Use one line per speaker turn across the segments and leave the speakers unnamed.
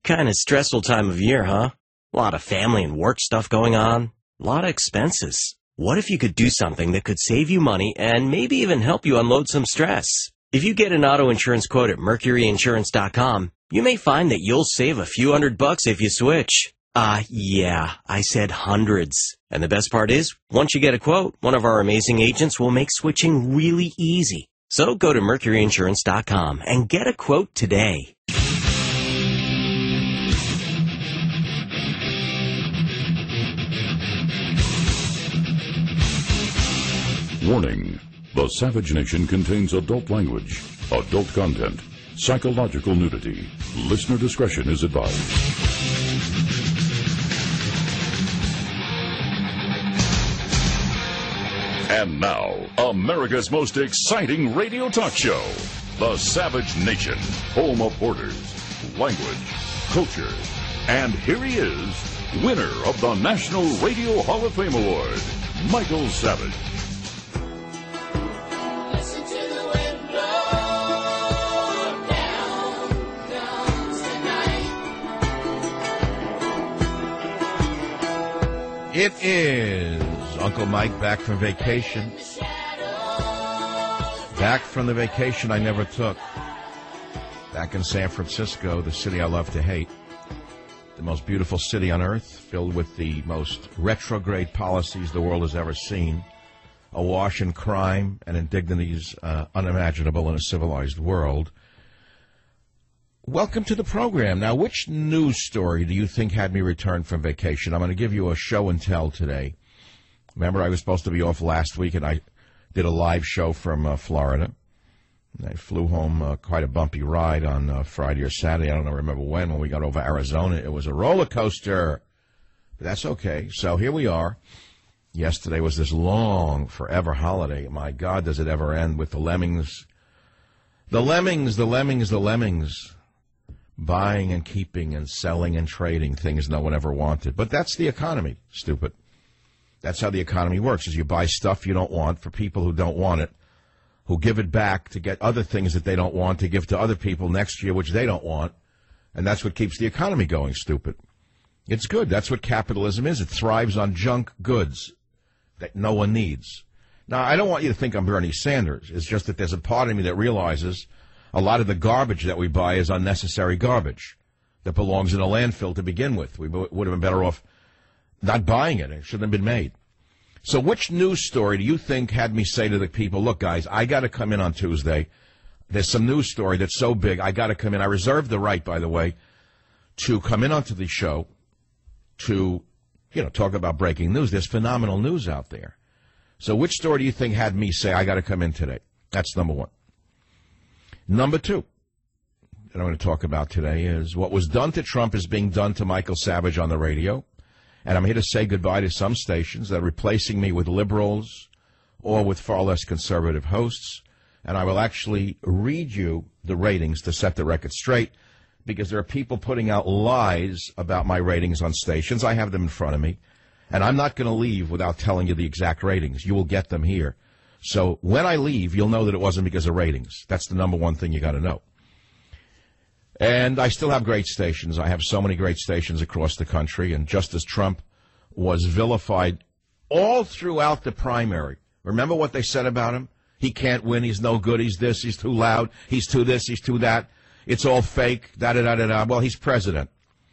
Kind of stressful time of year, huh? A lot of family and work stuff going on. A lot of expenses. What if you could do something that could save you money and maybe even help you unload some stress? If you get an auto insurance quote at MercuryInsurance.com, you may find that you'll save a few $100 if you switch. Yeah, I said hundreds. And the best part is, once you get a quote, one of our amazing agents will make switching really easy. So go to MercuryInsurance.com and get a quote today.
Warning. The Savage Nation contains adult language, adult content, psychological nudity. Listener discretion is advised. And now, America's most exciting radio talk show, The Savage Nation, home of borders, language, culture. And here he is, winner of the National Radio Hall of Fame Award, Michael Savage.
It is Uncle Mike back from vacation. Back from the vacation I never took. Back in San Francisco, the city I love to hate. The most beautiful city on earth, filled with the most retrograde policies the world has ever seen. Awash in crime and indignities unimaginable in a civilized world. Welcome to the program. Now, which news story do you think had me return from vacation? I'm going to give you a show and tell today. Remember, I was supposed to be off last week, and I did a live show from Florida. I flew home quite a bumpy ride on Friday or Saturday. I don't remember when we got over Arizona. It was a roller coaster. But that's okay. So here we are. Yesterday was this long, forever holiday. My God, does it ever end with the lemmings. The lemmings. Buying and keeping and selling and trading things no one ever wanted. But that's the economy, stupid. That's how the economy works, is you buy stuff you don't want for people who don't want it, who give it back to get other things that they don't want to give to other people next year, which they don't want. And that's what keeps the economy going, stupid. It's good. That's what capitalism is. It thrives on junk goods that no one needs. Now, I don't want you to think I'm Bernie Sanders. It's just that there's a part of me that realizes a lot of the garbage that we buy is unnecessary garbage that belongs in a landfill to begin with. We would have been better off not buying it. It shouldn't have been made. So which news story do you think had me say to the people, look, guys, I got to come in on Tuesday. There's some news story that's so big, I got to come in. I reserve the right, by the way, to come in onto the show to, talk about breaking news. There's phenomenal news out there. So which story do you think had me say, I got to come in today? That's number one. Number two that I'm going to talk about today is what was done to Trump is being done to Michael Savage on the radio. And I'm here to say goodbye to some stations that are replacing me with liberals or with far less conservative hosts. And I will actually read you the ratings to set the record straight, because there are people putting out lies about my ratings on stations. I have them in front of me. And I'm not going to leave without telling you the exact ratings. You will get them here. So when I leave, you'll know that it wasn't because of ratings. That's the number one thing you got to know. And I still have great stations. I have so many great stations across the country. And just as Trump was vilified all throughout the primary, remember what they said about him? He can't win. He's no good. He's this. He's too loud. He's too this. He's too that. It's all fake. Da-da-da-da-da. Well, he's president.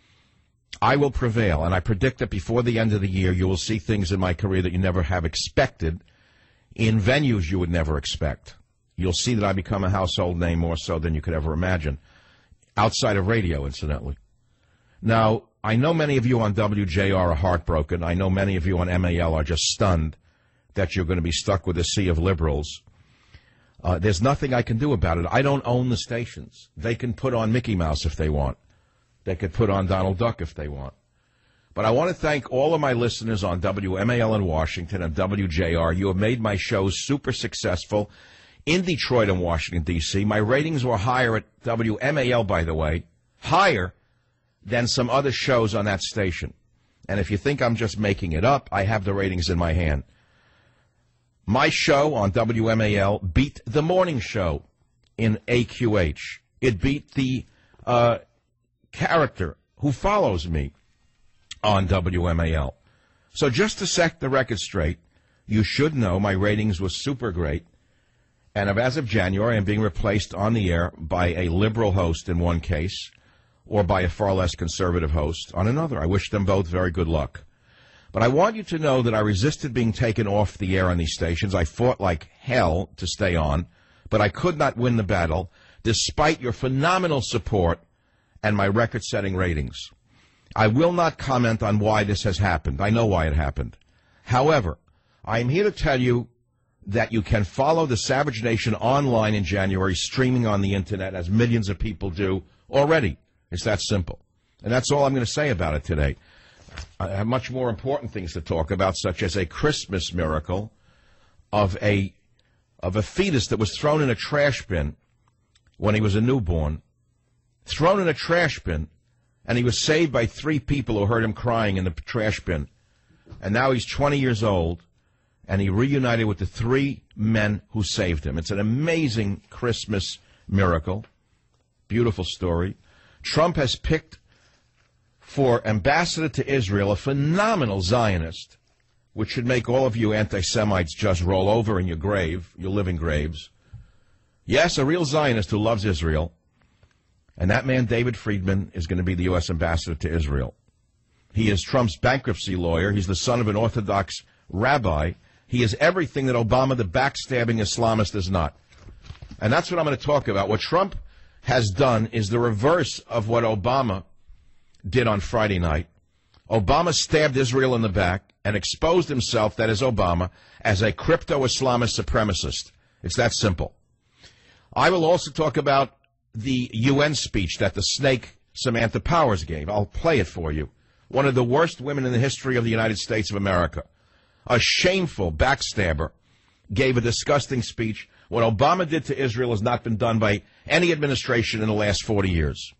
I will prevail. And I predict that before the end of the year, you will see things in my career that you never have expected, in venues you would never expect. You'll see that I become a household name more so than you could ever imagine. Outside of radio, incidentally. Now, I know many of you on WJR are heartbroken. I know many of you on MAL are just stunned that you're going to be stuck with a sea of liberals. There's nothing I can do about it. I don't own the stations. They can put on Mickey Mouse if they want. They could put on Donald Duck if they want. But I want to thank all of my listeners on WMAL in Washington and WJR. You have made my shows super successful in Detroit and Washington, D.C. My ratings were higher at WMAL, by the way, higher than some other shows on that station. And if you think I'm just making it up, I have the ratings in my hand. My show on WMAL beat the morning show in AQH. It beat the character who follows me on WMAL. So just to set the record straight, you should know my ratings was super great. And as of January, I'm being replaced on the air by a liberal host in one case, or by a far less conservative host on another. I wish them both very good luck. But I want you to know that I resisted being taken off the air on these stations. I fought like hell to stay on, but I could not win the battle, despite your phenomenal support and my record-setting ratings. I will not comment on why this has happened. I know why it happened. However, I am here to tell you that you can follow the Savage Nation online in January, streaming on the Internet, as millions of people do already. It's that simple. And that's all I'm going to say about it today. I have much more important things to talk about, such as a Christmas miracle of a fetus that was thrown in a trash bin when he was a newborn. Thrown in a trash bin, and he was saved by 3 people who heard him crying in the trash bin. And now he's 20 years old, and he reunited with the 3 men who saved him. It's an amazing Christmas miracle. Beautiful story. Trump has picked for ambassador to Israel a phenomenal Zionist, which should make all of you anti-Semites just roll over in your grave, your living graves. Yes, a real Zionist who loves Israel. And that man, David Friedman, is going to be the U.S. ambassador to Israel. He is Trump's bankruptcy lawyer. He's the son of an Orthodox rabbi. He is everything that Obama, the backstabbing Islamist, is not. And that's what I'm going to talk about. What Trump has done is the reverse of what Obama did on Friday night. Obama stabbed Israel in the back and exposed himself, that is Obama, as a crypto-Islamist supremacist. It's that simple. I will also talk about the UN speech that the snake Samantha Powers gave. I'll play it for you. One of the worst women in the history of the United States of America. A shameful backstabber gave a disgusting speech. What Obama did to Israel has not been done by any administration in the last 40 years.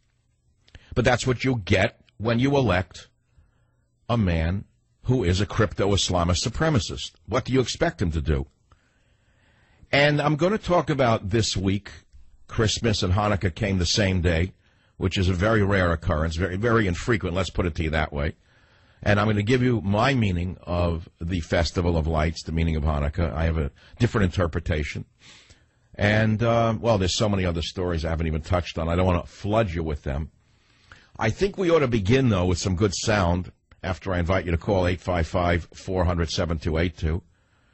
But that's what you get when you elect a man who is a crypto-Islamist supremacist. What do you expect him to do? And I'm going to talk about this week. Christmas and Hanukkah came the same day, which is a very rare occurrence, very, very infrequent, let's put it to you that way. And I'm going to give you my meaning of the Festival of Lights, the meaning of Hanukkah. I have a different interpretation. And, well, there's so many other stories I haven't even touched on. I don't want to flood you with them. I think we ought to begin, though, with some good sound after I invite you to call 855-400-7282.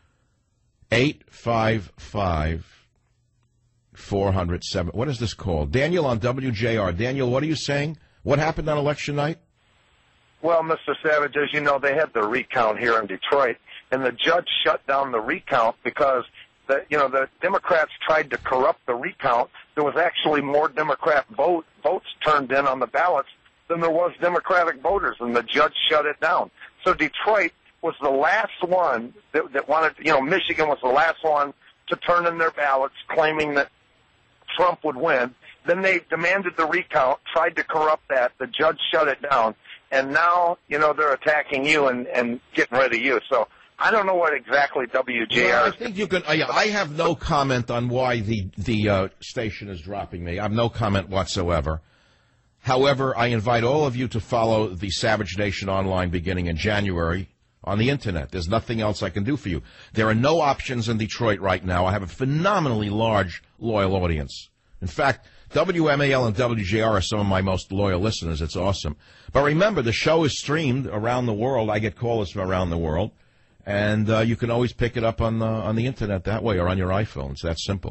855-400-7. What is this called? Daniel on WJR. Daniel, what are you saying? What happened on election night?
Well, Mr. Savage, as you know, they had the recount here in Detroit, and the judge shut down the recount because the Democrats tried to corrupt the recount. There was actually more Democrat votes turned in on the ballots than there was Democratic voters, and the judge shut it down. So Detroit was the last one that wanted, Michigan was the last one to turn in their ballots claiming that Trump would win. Then they demanded the recount, tried to corrupt that. The judge shut it down. And now, they're attacking you and getting rid of you. So I don't know what exactly WJR
well, I think you can. I have no comment on why the station is dropping me. I have no comment whatsoever. However, I invite all of you to follow the Savage Nation online beginning in January on the Internet. There's nothing else I can do for you. There are no options in Detroit right now. I have a phenomenally large, loyal audience. In fact, WMAL and WJR are some of my most loyal listeners. It's awesome. But remember, the show is streamed around the world. I get callers from around the world. And you can always pick it up on the Internet that way or on your iPhone. It's that simple.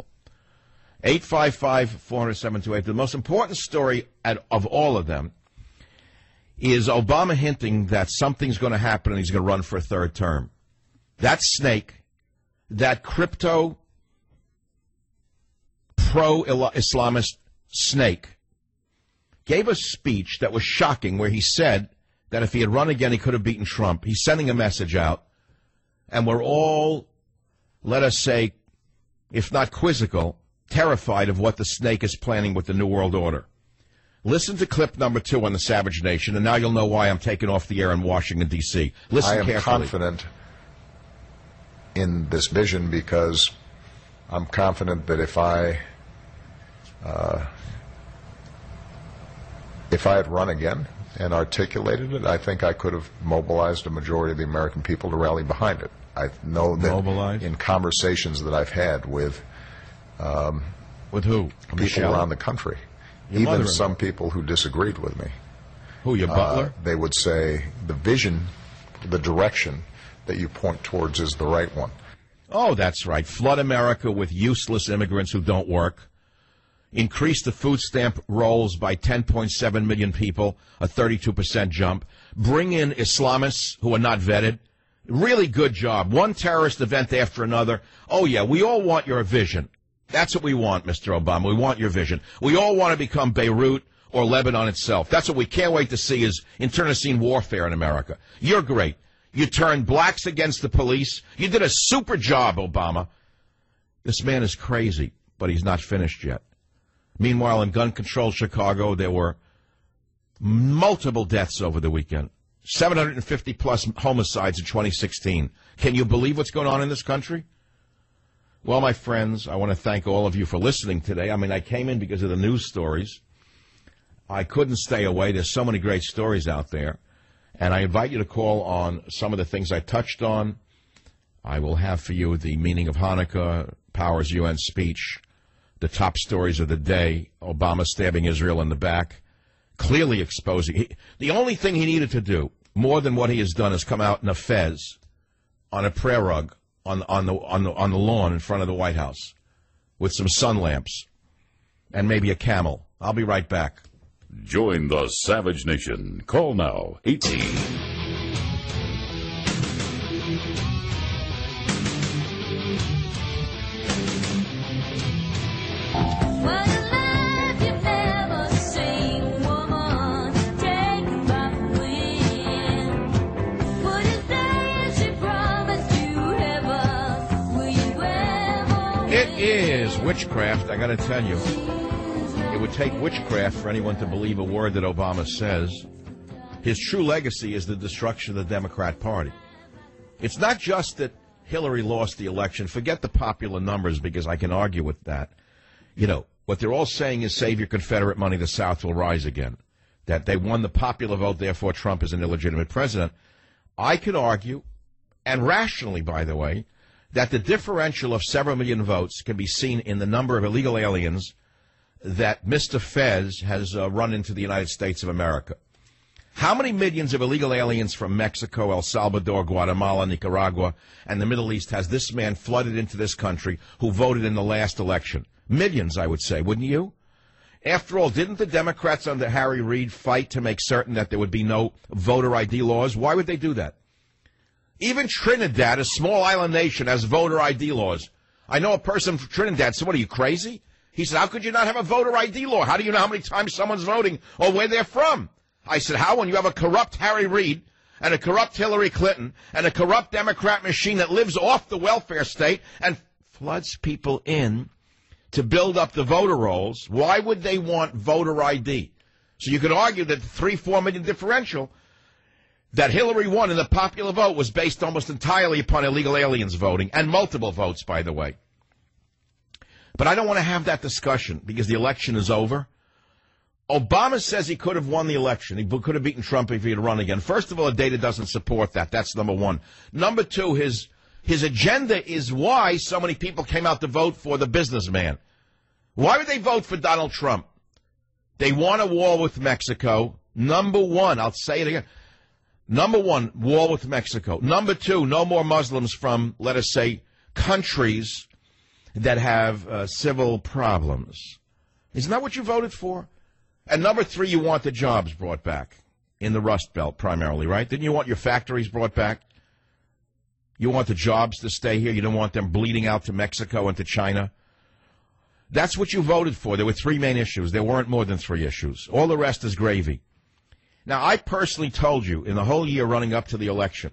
855-400-728. The most important story of all of them is Obama hinting that something's going to happen and he's going to run for a third term. That snake, that crypto pro-Islamist snake, gave a speech that was shocking where he said that if he had run again, he could have beaten Trump. He's sending a message out, and we're all, let us say, if not quizzical, terrified of what the snake is planning with the New World Order. Listen to clip number 2 on the Savage Nation, and now you'll know why I'm taking off the air in Washington, D.C. Listen carefully.
I am confident in this vision because I'm confident that if I If I had run again and articulated it, I think I could have mobilized a majority of the American people to rally behind it. I know that in conversations that I've had with
who?
People
Michelle?
around the country,
Your
even
mother-in-law.
some people who disagreed with me.
Who, your butler?
They would say the vision, the direction that you point towards is the right one.
Oh, that's right. Flood America with useless immigrants who don't work. Increase the food stamp rolls by 10.7 million people, a 32% jump. Bring in Islamists who are not vetted. Really good job. One terrorist event after another. Oh, yeah, we all want your vision. That's what we want, Mr. Obama. We want your vision. We all want to become Beirut or Lebanon itself. That's what we can't wait to see is internecine warfare in America. You're great. You turned blacks against the police. You did a super job, Obama. This man is crazy, but he's not finished yet. Meanwhile, in gun-controlled Chicago, there were multiple deaths over the weekend. 750-plus homicides in 2016. Can you believe what's going on in this country? Well, my friends, I want to thank all of you for listening today. I mean, I came in because of the news stories. I couldn't stay away. There's so many great stories out there. And I invite you to call on some of the things I touched on. I will have for you the meaning of Hanukkah, Power's UN speech, the top stories of the day, Obama stabbing Israel in the back, clearly exposing. The only thing he needed to do, more than what he has done, is come out in a fez on a prayer rug on the lawn in front of the White House with some sun lamps and maybe a camel. I'll be right back.
Join the Savage Nation. Call now, 18.
It is witchcraft, I got to tell you. It would take witchcraft for anyone to believe a word that Obama says. His true legacy is the destruction of the Democrat Party. It's not just that Hillary lost the election. Forget the popular numbers, because I can argue with that. You know, what they're all saying is save your Confederate money, the South will rise again. That they won the popular vote, therefore Trump is an illegitimate president. I could argue, and rationally, by the way, that the differential of several million votes can be seen in the number of illegal aliens that Mr. Fez has run into the United States of America. How many millions of illegal aliens from Mexico, El Salvador, Guatemala, Nicaragua, and the Middle East has this man flooded into this country who voted in the last election? Millions, I would say, wouldn't you? After all, didn't the Democrats under Harry Reid fight to make certain that there would be no voter ID laws? Why would they do that? Even Trinidad, a small island nation, has voter ID laws. I know a person from Trinidad said, what, are you crazy? He said, how could you not have a voter ID law? How do you know how many times someone's voting or where they're from? I said, how, when you have a corrupt Harry Reid and a corrupt Hillary Clinton and a corrupt Democrat machine that lives off the welfare state and floods people in to build up the voter rolls, why would they want voter ID? So you could argue that the 3-4 million differential that Hillary won in the popular vote was based almost entirely upon illegal aliens voting, and multiple votes, by the way. But I don't want to have that discussion because the election is over. Obama says he could have won the election. He could have beaten Trump if he had run again. First of all, the data doesn't support that. That's number one. Number two, his agenda is why so many people came out to vote for the businessman. Why would they vote for Donald Trump? They want a war with Mexico. Number one, I'll say it again. Number one, war with Mexico. Number two, no more Muslims from, let us say, countries that have civil problems. Isn't that what you voted for? And number three, you want the jobs brought back in the Rust Belt primarily, right? Didn't you want your factories brought back? You want the jobs to stay here. You don't want them bleeding out to Mexico and to China. That's what you voted for. There were three main issues. There weren't more than three issues. All the rest is gravy. Now, I personally told you in the whole year running up to the election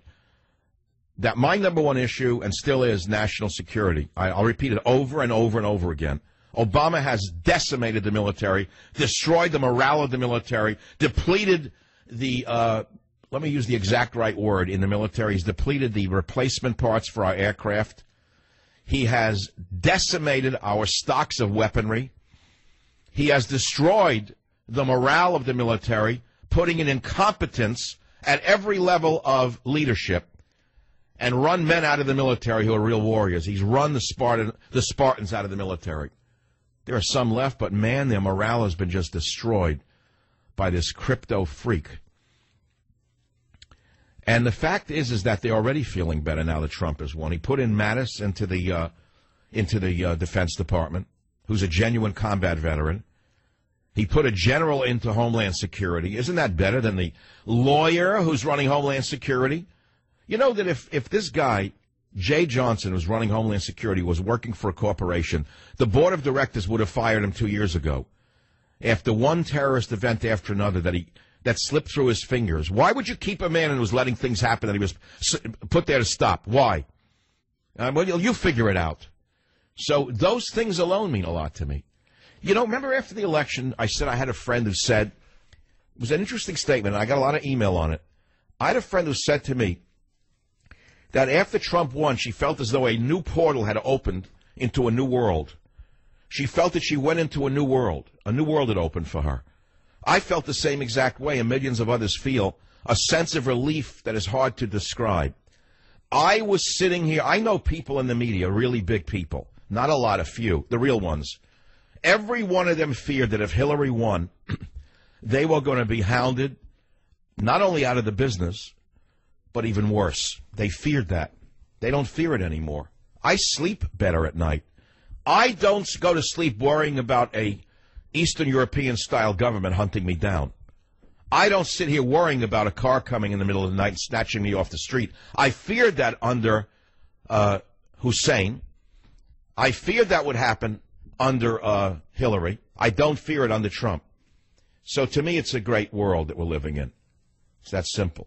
that my number one issue, and still is, national security. I'll repeat it over and over and over again. Obama has decimated the military, destroyed the morale of the military, depleted the, let me use the exact right word in the military, he's depleted the replacement parts for our aircraft. He has decimated our stocks of weaponry. He has destroyed the morale of the military, putting in incompetence at every level of leadership, and run men out of the military who are real warriors. He's run the Spartans out of the military. There are some left, but man, their morale has been just destroyed by this crypto freak. And the fact is that they're already feeling better now that Trump has won. He put in Mattis into the Defense Department, who's a genuine combat veteran. He put a general into Homeland Security. Isn't that better than the lawyer who's running Homeland Security? You know that if this guy, Jay Johnson, who's running Homeland Security, was working for a corporation, the board of directors would have fired him 2 years ago after one terrorist event after another that slipped through his fingers. Why would you keep a man who was letting things happen that he was put there to stop? Why? Well, you figure it out. So those things alone mean a lot to me. You know, remember after the election, I said I had a friend who said, it was an interesting statement, and I got a lot of email on it. I had a friend who said to me that after Trump won, she felt as though a new portal had opened into a new world. She felt that she went into a new world had opened for her. I felt the same exact way, and millions of others feel, a sense of relief that is hard to describe. I was sitting here, I know people in the media, really big people, not a lot, a few, the real ones. Every one of them feared that if Hillary won, they were going to be hounded, not only out of the business, but even worse. They feared that. They don't fear it anymore. I sleep better at night. I don't go to sleep worrying about a Eastern European-style government hunting me down. I don't sit here worrying about a car coming in the middle of the night and snatching me off the street. I feared that under Hussein. I feared that would happen under Hillary. I don't fear it under Trump. So to me, it's a great world that we're living in. It's that simple.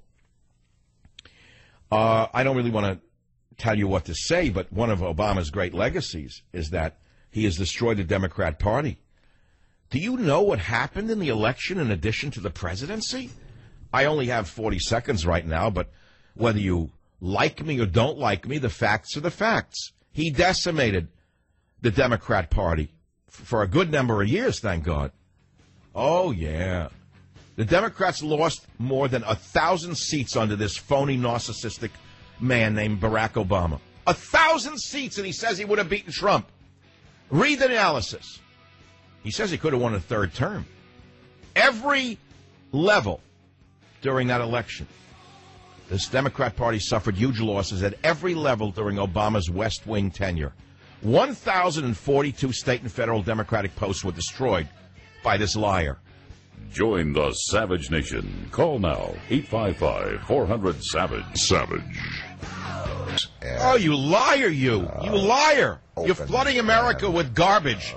I don't really want to tell you what to say, but one of Obama's great legacies is that he has destroyed the Democrat Party. Do you know what happened in the election in addition to the presidency? I only have 40 seconds right now, but whether you like me or don't like me, the facts are the facts. He decimated the Democrat Party for a good number of years, thank God. Oh, yeah. The Democrats lost more than 1,000 seats under this phony, narcissistic man named Barack Obama. 1,000 seats, and he says he would have beaten Trump. Read the analysis. He says he could have won a third term. Every level during that election, this Democrat Party suffered huge losses at every level during Obama's West Wing tenure. 1,042 state and federal Democratic posts were destroyed by this liar.
Join the Savage Nation. Call now, 855-400-SAVAGE. Savage.
Oh, you liar, you. You liar. You're flooding America with garbage.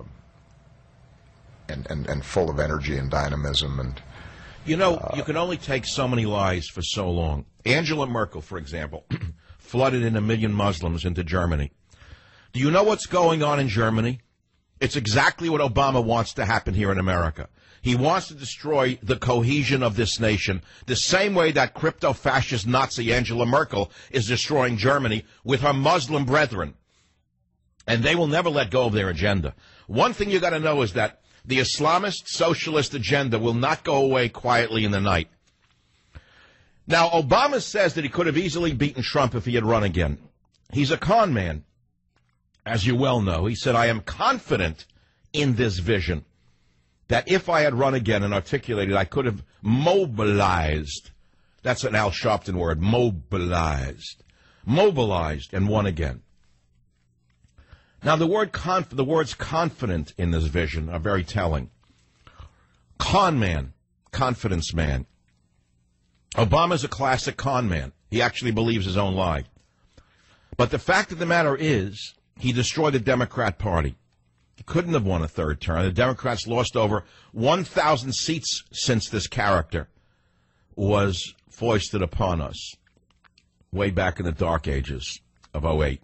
And full of energy and dynamism. And
you know, you can only take so many lies for so long. Angela Merkel, for example, flooded in 1 million Muslims into Germany. Do you know what's going on in Germany? It's exactly what Obama wants to happen here in America. He wants to destroy the cohesion of this nation the same way that crypto-fascist Nazi Angela Merkel is destroying Germany with her Muslim brethren. And they will never let go of their agenda. One thing you got to know is that the Islamist socialist agenda will not go away quietly in the night. Now, Obama says that he could have easily beaten Trump if he had run again. He's a con man, as you well know. He said, I am confident in this vision that if I had run again and articulated, I could have mobilized. That's an Al Sharpton word, mobilized. Mobilized and won again. Now, the words confident in this vision are very telling. Con man, confidence man. Obama's a classic con man. He actually believes his own lie. But the fact of the matter is, he destroyed the Democrat Party. He couldn't have won a third term. The Democrats lost over 1,000 seats since this character was foisted upon us way back in the dark ages of 2008.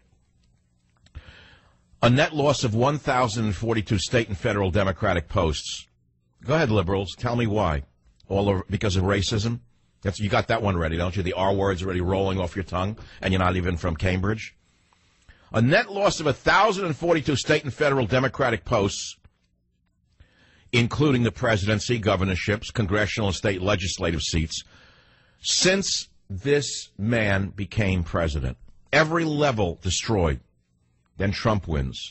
A net loss of 1,042 state and federal Democratic posts. Go ahead, liberals. Tell me why. All over, because of racism? You got that one ready, don't you? The R word's already rolling off your tongue, and you're not even from Cambridge. A net loss of 1,042 state and federal Democratic posts including the presidency, governorships, congressional and state legislative seats, since this man became president. Every level destroyed. Then Trump wins.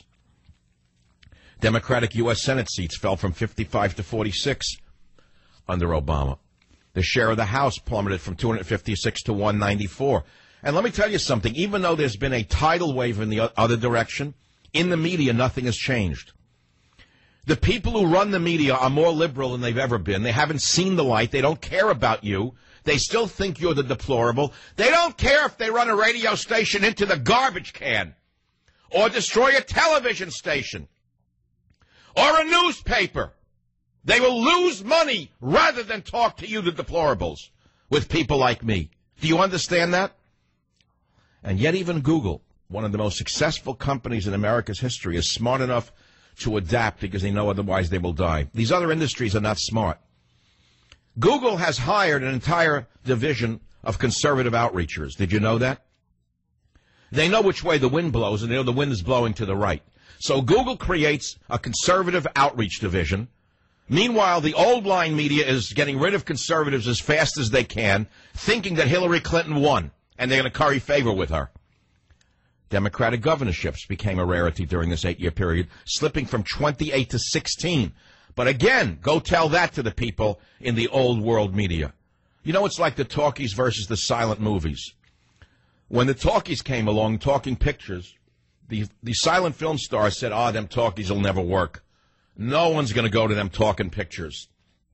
Democratic U.S. Senate seats fell from 55 to 46 under Obama. The share of the House plummeted from 256 to 194. And let me tell you something. Even though there's been a tidal wave in the other direction, in the media, nothing has changed. The people who run the media are more liberal than they've ever been. They haven't seen the light. They don't care about you. They still think you're the deplorable. They don't care if they run a radio station into the garbage can or destroy a television station or a newspaper. They will lose money rather than talk to you, the deplorables, with people like me. Do you understand that? And yet even Google, one of the most successful companies in America's history, is smart enough to adapt because they know otherwise they will die. These other industries are not smart. Google has hired an entire division of conservative outreachers. Did you know that? They know which way the wind blows, and they know the wind is blowing to the right. So Google creates a conservative outreach division. Meanwhile, the old line media is getting rid of conservatives as fast as they can, thinking that Hillary Clinton won, and they're going to curry favor with her. Democratic governorships became a rarity during this 8-year period, slipping from 28 to 16. But again, go tell that to the people in the old world media. You know, it's like the talkies versus the silent movies. When the talkies came along, talking pictures, the silent film stars said, them talkies will never work. No one's going to go to them talking pictures.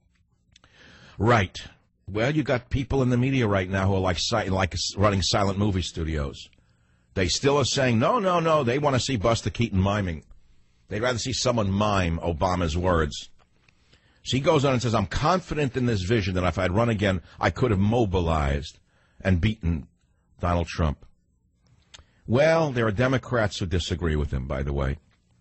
Right. Well, you got people in the media right now who are like running silent movie studios. They still are saying, no, they want to see Buster Keaton miming. They'd rather see someone mime Obama's words. So he goes on and says, I'm confident in this vision that if I'd run again, I could have mobilized and beaten Donald Trump. Well, there are Democrats who disagree with him, by the way.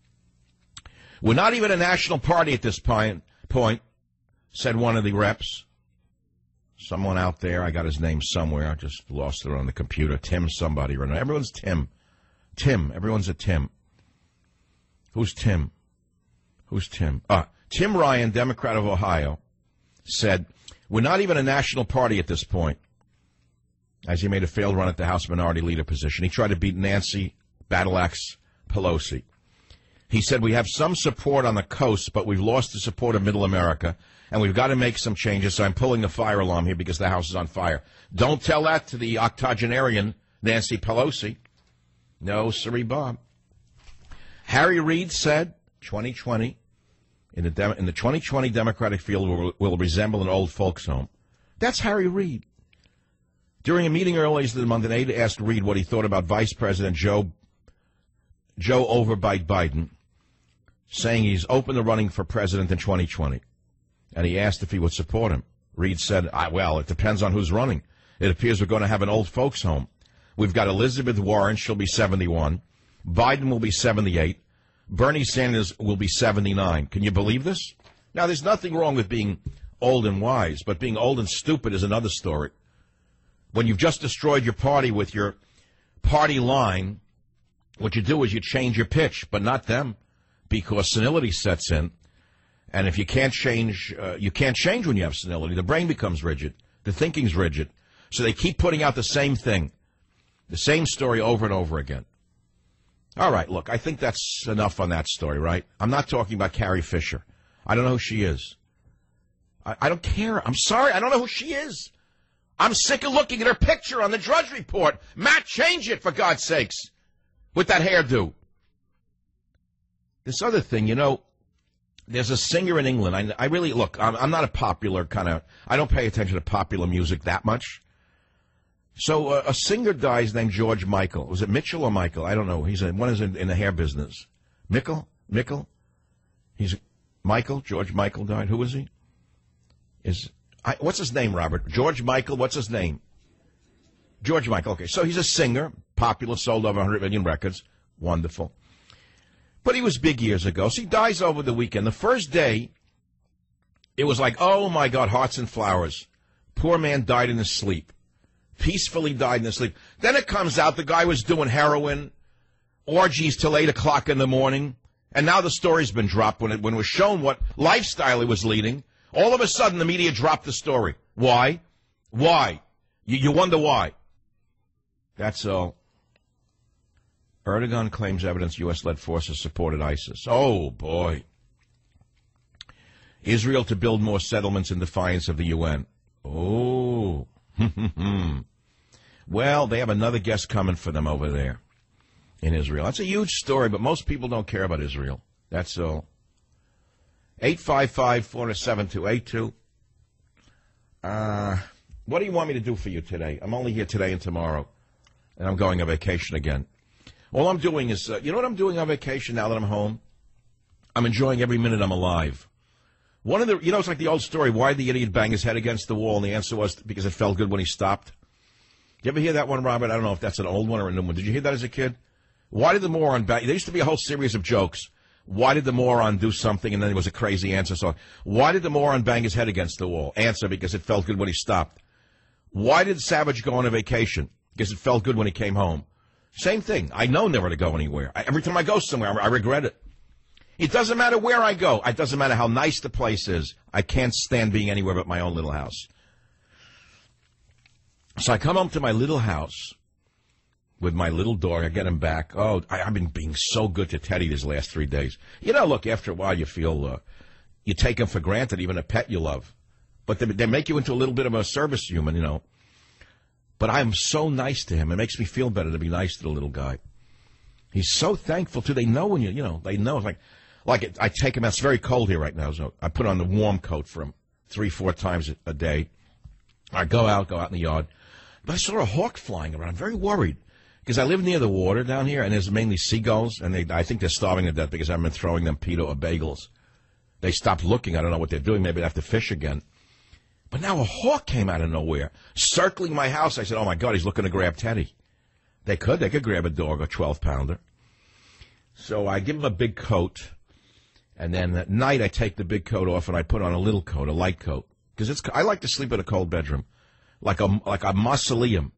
We're not even a national party at this point, said one of the reps. Someone out there, I got his name somewhere. I just lost it on the computer. Tim somebody. Everyone's Tim. Tim. Everyone's a Tim. Who's Tim? Tim Ryan, Democrat of Ohio, said, we're not even a national party at this point, as he made a failed run at the House Minority Leader position. He tried to beat Nancy Battle-Axe Pelosi. He said, we have some support on the coast, but we've lost the support of Middle America, and we've got to make some changes, so I'm pulling the fire alarm here because the House is on fire. Don't tell that to the octogenarian Nancy Pelosi. No, sirree, Bob. Harry Reid said, 2020, in the 2020 Democratic field will resemble an old folks' home. That's Harry Reid. During a meeting earlier this month, an aide asked Reid what he thought about Vice President Joe Overbite Biden, saying he's open to running for president in 2020. And he asked if he would support him. Reid said, well, it depends on who's running. It appears we're going to have an old folks' home. We've got Elizabeth Warren, she'll be 71. Biden will be 78. Bernie Sanders will be 79. Can you believe this? Now, there's nothing wrong with being old and wise, but being old and stupid is another story. When you've just destroyed your party with your party line, what you do is you change your pitch, but not them, because senility sets in. And if you can't change when you have senility. The brain becomes rigid. The thinking's rigid. So they keep putting out the same thing, the same story over and over again. All right, look, I think that's enough on that story, right? I'm not talking about Carrie Fisher. I don't know who she is. I don't care. I'm sorry. I don't know who she is. I'm sick of looking at her picture on the Drudge Report. Matt, change it, for God's sakes, with that hairdo. This other thing, there's a singer in England. I really, look, I'm not a popular I don't pay attention to popular music that much. So a singer dies named George Michael. Was it Mitchell or Michael? I don't know. One is in the hair business. Michael? George Michael died. Who is he? What's his name, Robert? George Michael, what's his name? George Michael, okay. So he's a singer, popular, sold over 100 million records. Wonderful. But he was big years ago, so he dies over the weekend. The first day, it was like, oh, my God, hearts and flowers. Poor man died in his sleep. Peacefully died in his sleep. Then it comes out the guy was doing heroin, orgies till 8 o'clock in the morning, And now the story's been dropped when it was shown what lifestyle he was leading. All of a sudden, the media dropped the story. Why? Why? You wonder why. That's all. Erdogan claims evidence U.S.-led forces supported ISIS. Oh, boy. Israel to build more settlements in defiance of the UN. Oh. Well, they have another guest coming for them over there in Israel. That's a huge story, but most people don't care about Israel. That's all. 855-407-282. What do you want me to do for you today? I'm only here today and tomorrow, and I'm going on vacation again. All I'm doing is, you know what I'm doing on vacation now that I'm home? I'm enjoying every minute I'm alive. One of the, it's like the old story, why did the idiot bang his head against the wall? And the answer was because it felt good when he stopped. You ever hear that one, Robert? I don't know if that's an old one or a new one. Did you hear that as a kid? Why did the moron bang? There used to be a whole series of jokes. Why did the moron do something? And then there was a crazy answer. So, why did the moron bang his head against the wall? Answer, because it felt good when he stopped. Why did Savage go on a vacation? Because it felt good when he came home. Same thing. I know never to go anywhere. Every time I go somewhere, I regret it. It doesn't matter where I go. It doesn't matter how nice the place is. I can't stand being anywhere but my own little house. So I come home to my little house with my little dog. I get him back. Oh, I've been being so good to Teddy these last 3 days. Look, after a while you feel you take him for granted, even a pet you love. But they make you into a little bit of a service human, But I'm so nice to him. It makes me feel better to be nice to the little guy. He's so thankful, too. They know when they know. It's like I take him. It's very cold here right now, so I put on the warm coat for him 3-4 times a day. I go out in the yard. But I saw a hawk flying around. I'm very worried because I live near the water down here, and there's mainly seagulls, and I think they're starving to death because I've been throwing them pita or bagels. They stopped looking. I don't know what they're doing. Maybe they have to fish again. But now a hawk came out of nowhere, circling my house. I said, oh, my God, he's looking to grab Teddy. They could grab a dog, a 12-pounder. So I give him a big coat, and then at night I take the big coat off and I put on a little coat, a light coat. Because I like to sleep in a cold bedroom, like a mausoleum.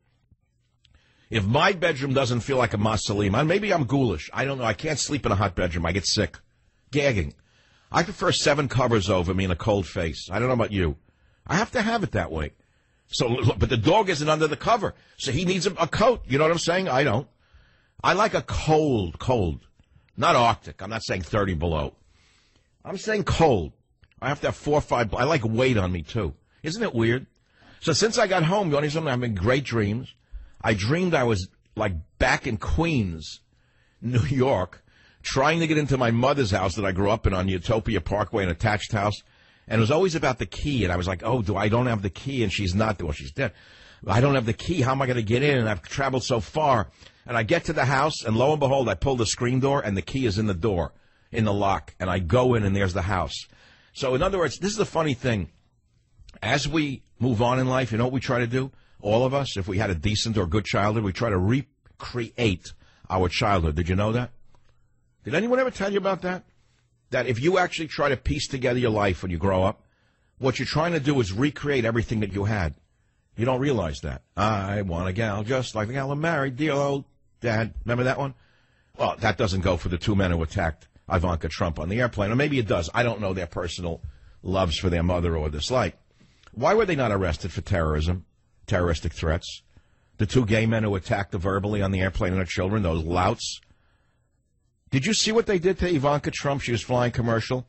If my bedroom doesn't feel like a mausoleum, maybe I'm ghoulish. I don't know. I can't sleep in a hot bedroom. I get sick. Gagging. I prefer 7 covers over me and a cold face. I don't know about you. I have to have it that way. So, but the dog isn't under the cover, so he needs a coat. You know what I'm saying? I don't. I like a cold, not Arctic. I'm not saying 30 below. I'm saying cold. I have to have 4 or 5. I like weight on me too. Isn't it weird? So since I got home, I'm having great dreams. I dreamed I was like back in Queens, New York, trying to get into my mother's house that I grew up in on Utopia Parkway, an attached house. And it was always about the key. And I was like, I don't have the key. And she's not. Well, she's dead. I don't have the key. How am I going to get in? And I've traveled so far. And I get to the house, and lo and behold, I pull the screen door, and the key is in the door, in the lock. And I go in, and there's the house. So, in other words, this is the funny thing. As we move on in life, you know what we try to do? All of us, if we had a decent or good childhood, we try to recreate our childhood. Did you know that? Did anyone ever tell you about that? That if you actually try to piece together your life when you grow up, what you're trying to do is recreate everything that you had. You don't realize that. I want a gal just like the gal I married, dear old dad. Remember that one? Well, that doesn't go for the 2 men who attacked Ivanka Trump on the airplane. Or maybe it does. I don't know their personal loves for their mother or dislike. Why were they not arrested for terrorism, terroristic threats? The 2 gay men who attacked verbally on the airplane and their children, those louts. Did you see what they did to Ivanka Trump? She was flying commercial.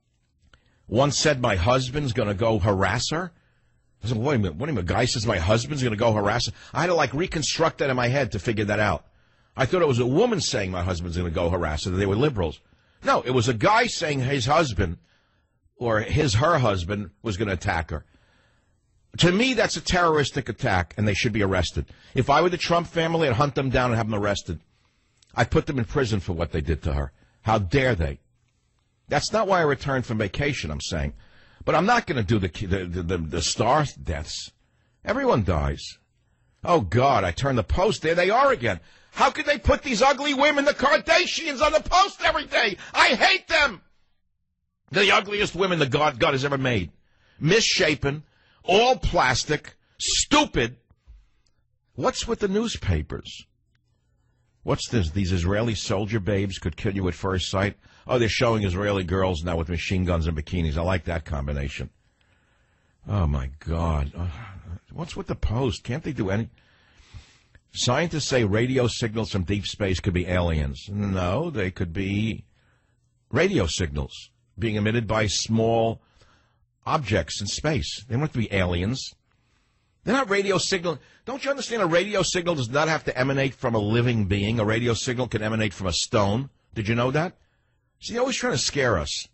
One said, my husband's going to go harass her. I said, wait a minute. A guy says my husband's going to go harass her? I had to, reconstruct that in my head to figure that out. I thought it was a woman saying my husband's going to go harass her. They were liberals. No, it was a guy saying his husband or her husband was going to attack her. To me, that's a terroristic attack, and they should be arrested. If I were the Trump family, I'd hunt them down and have them arrested. I put them in prison for what they did to her. How dare they? That's not why I returned from vacation, I'm saying. But I'm not going to do the star deaths. Everyone dies. Oh, God, I turned the post. There they are again. How could they put these ugly women, the Kardashians, on the post every day? I hate them. They're the ugliest women that God has ever made. Misshapen, all plastic, stupid. What's with the newspapers? What's this? These Israeli soldier babes could kill you at first sight. Oh, they're showing Israeli girls now with machine guns and bikinis. I like that combination. Oh, my God. What's with the Post? Can't they do any? Scientists say radio signals from deep space could be aliens. No, they could be radio signals being emitted by small objects in space. They don't have to be aliens. They're not radio signal. Don't you understand a radio signal does not have to emanate from a living being? A radio signal can emanate from a stone. Did you know that? See, they're always trying to scare us.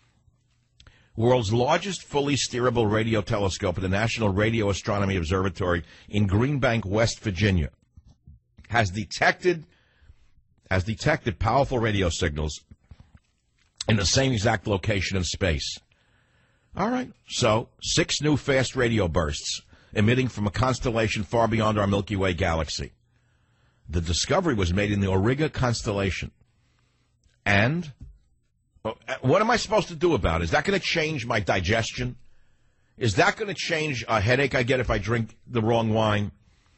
World's largest fully steerable radio telescope at the National Radio Astronomy Observatory in Greenbank, West Virginia, has detected powerful radio signals in the same exact location in space. All right, so 6 new fast radio bursts emitting from a constellation far beyond our Milky Way galaxy. The discovery was made in the Auriga constellation. And what am I supposed to do about it? Is that going to change my digestion? Is that going to change a headache I get if I drink the wrong wine?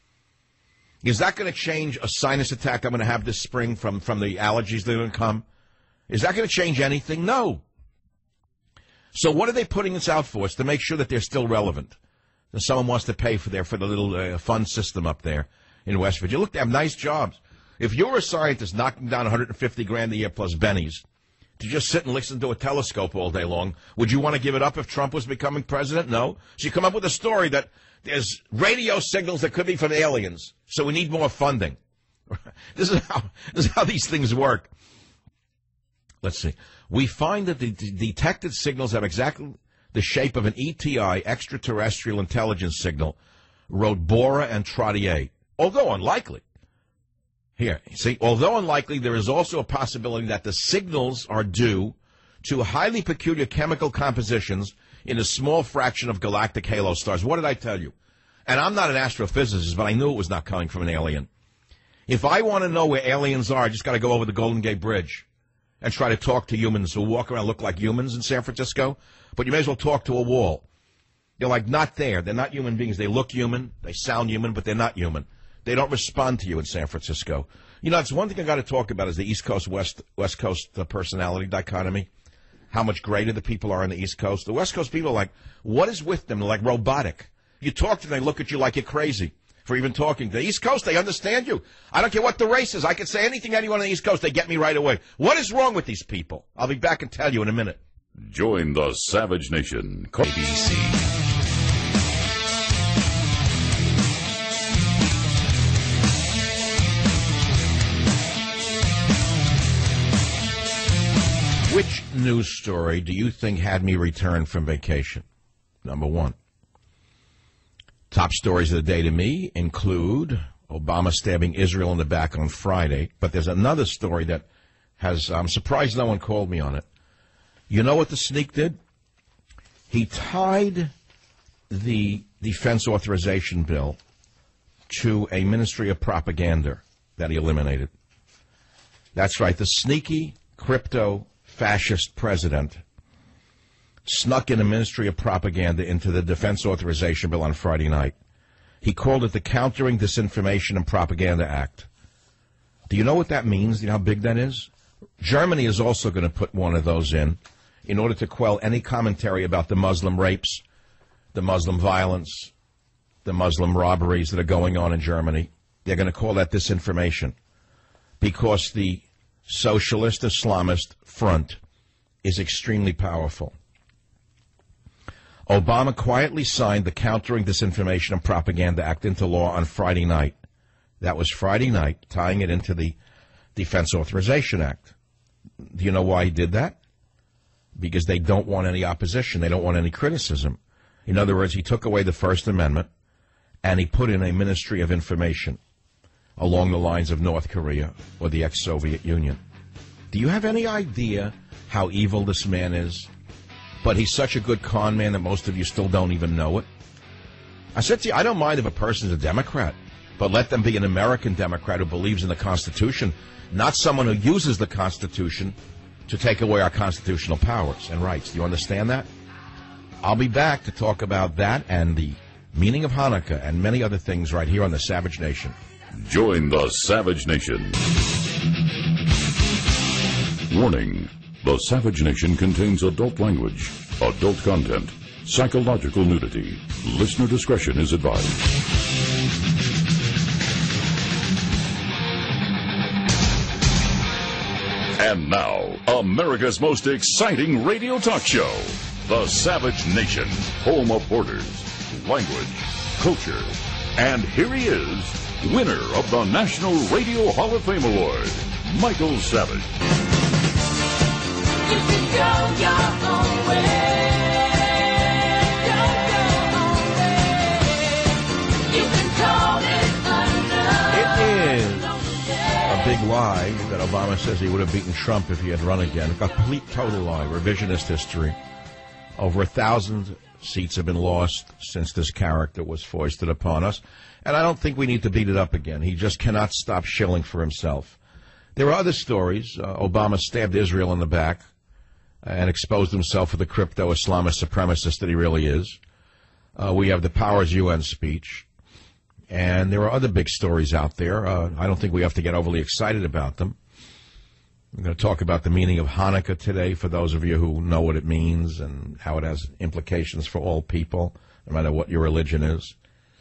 Is that going to change a sinus attack I'm going to have this spring from the allergies that are going to come? Is that going to change anything? No. So what are they putting this out for? It's to make sure that they're still relevant. That someone wants to pay for the little fund system up there in West Virginia. Look, they have nice jobs. If you're a scientist knocking down $150,000 a year plus bennies to just sit and listen to a telescope all day long, would you want to give it up if Trump was becoming president? No. So you come up with a story that there's radio signals that could be from aliens, so we need more funding. This is how these things work. Let's see. We find that the detected signals have exactly the shape of an ETI, extraterrestrial intelligence signal, wrote Bora and Trottier. Although unlikely. Here, see, although unlikely, there is also a possibility that the signals are due to highly peculiar chemical compositions in a small fraction of galactic halo stars. What did I tell you? And I'm not an astrophysicist, but I knew it was not coming from an alien. If I want to know where aliens are, I just got to go over the Golden Gate Bridge and try to talk to humans who walk around and look like humans in San Francisco. But you may as well talk to a wall. They're like not there. They're not human beings. They look human. They sound human, but they're not human. They don't respond to you in San Francisco. You know, it's one thing I got to talk about is the East Coast, West Coast personality dichotomy. How much greater the people are on the East Coast. The West Coast people are like, what is with them? They're like robotic. You talk to them, they look at you like you're crazy for even talking. The East Coast, they understand you. I don't care what the race is. I can say anything to anyone on the East Coast. They get me right away. What is wrong with these people? I'll be back and tell you in a minute.
Join the Savage Nation.
ABC.
Which news story do you think had me return from vacation? Number one. Top stories of the day to me include Obama stabbing Israel in the back on Friday. But there's another story that I'm surprised no one called me on it. You know what the sneak did? He tied the defense authorization bill to a Ministry of Propaganda that he eliminated. That's right, the sneaky crypto-fascist president snuck in a Ministry of Propaganda into the Defense Authorization Bill on Friday night. He called it the Countering Disinformation and Propaganda Act. Do you know what that means? Do you know how big that is? Germany is also going to put one of those in order to quell any commentary about the Muslim rapes, the Muslim violence, the Muslim robberies that are going on in Germany. They're going to call that disinformation because the socialist Islamist front is extremely powerful. Obama quietly signed the Countering Disinformation and Propaganda Act into law on Friday night. That was Friday night, tying it into the Defense Authorization Act. Do you know why he did that? Because they don't want any opposition. They don't want any criticism. In other words, he took away the First Amendment and he put in a Ministry of Information along the lines of North Korea or the ex-Soviet Union. Do you have any idea how evil this man is? But he's such a good con man that most of you still don't even know it. I said to you, I don't mind if a person's a Democrat, but let them be an American Democrat who believes in the Constitution, not someone who uses the Constitution to take away our constitutional powers and rights. Do you understand that? I'll be back to talk about that and the meaning of Hanukkah and many other things right here on the Savage Nation.
Join the Savage Nation. Warning. The Savage Nation contains adult language, adult content, psychological nudity. Listener discretion is advised. And now, America's most exciting radio talk show, The Savage Nation, home of borders, language, culture. And here he is, winner of the National Radio Hall of Fame Award, Michael Savage.
You can go your own way. Go your own way. You can call it
It is a big lie that Obama says he would have beaten Trump if he had run again. A complete, total lie. Revisionist history. Over 1,000 seats have been lost since this character was foisted upon us. And I don't think we need to beat it up again. He just cannot stop shilling for himself. There are other stories. Obama stabbed Israel in the back and exposed himself for the crypto-Islamist supremacist that he really is. We have the Powers UN speech. And there are other big stories out there. I don't think we have to get overly excited about them. I'm going to talk about the meaning of Hanukkah today for those of you who know what it means and how it has implications for all people, no matter what your religion is.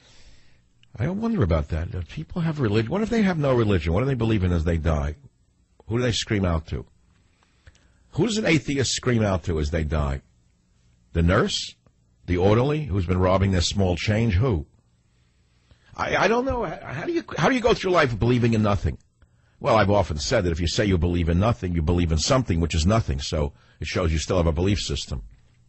I wonder about that. If people have religion, what if they have no religion? What do they believe in as they die? Who do they scream out to? Who does an atheist scream out to as they die? The nurse? The orderly who's been robbing their small change? Who? I don't know. How do you go through life believing in nothing? Well, I've often said that if you say you believe in nothing, you believe in something, which is nothing. So it shows you still have a belief system.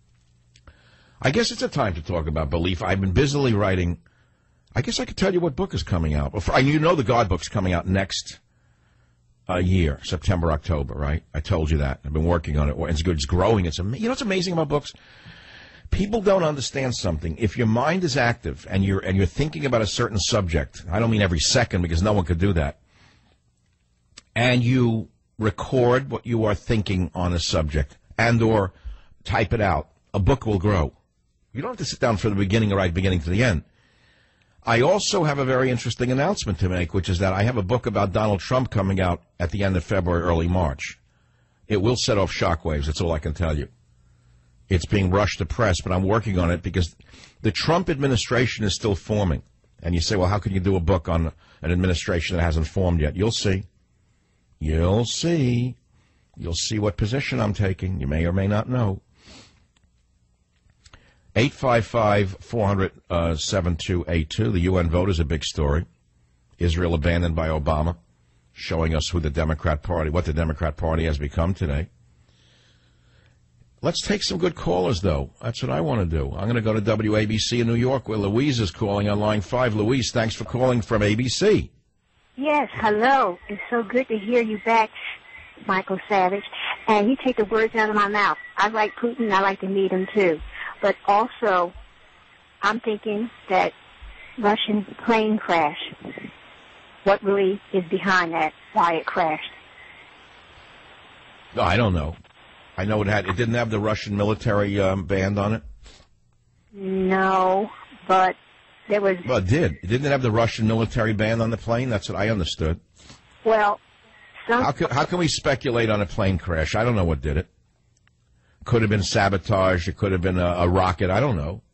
I guess it's a time to talk about belief. I've been busily writing. I guess I could tell you what book is coming out. You know the God book's coming out next year, September, October, right? I told you that. I've been working on it. It's good. It's growing. You know what's amazing about books? People don't understand something. If your mind is active and you're thinking about a certain subject, I don't mean every second because no one could do that, and you record what you are thinking on a subject and or type it out, a book will grow. You don't have to sit down from the beginning or right beginning to the end. I also have a very interesting announcement to make, which is that I have a book about Donald Trump coming out at the end of February, early March. It will set off shockwaves, that's all I can tell you. It's being rushed to press, but I'm working on it because the Trump administration is still forming. And you say, well, how can you do a book on an administration that hasn't formed yet? You'll see. You'll see. You'll see what position I'm taking. You may or may not know. 855-400-7282. The UN vote is a big story. Israel abandoned by Obama, showing us what the Democrat Party has become today. Let's take some good callers, though. That's what I want to do. I'm going to go to WABC in New York, where Louise is calling on line 5. Louise, thanks for calling from ABC.
Yes, hello. It's so good to hear you back, Michael Savage. And you take the words out of my mouth. I like Putin. I like to meet him, too. But also, I'm thinking that Russian plane crash, what really is behind that, why it crashed?
No, I don't know. I know it didn't have the Russian military band on it?
No, but there was...
Well, it did. It didn't have the Russian military band on the plane? That's what I understood.
Well,
How can we speculate on a plane crash? I don't know what did it. Could have been sabotage. It could have been a rocket. I don't know.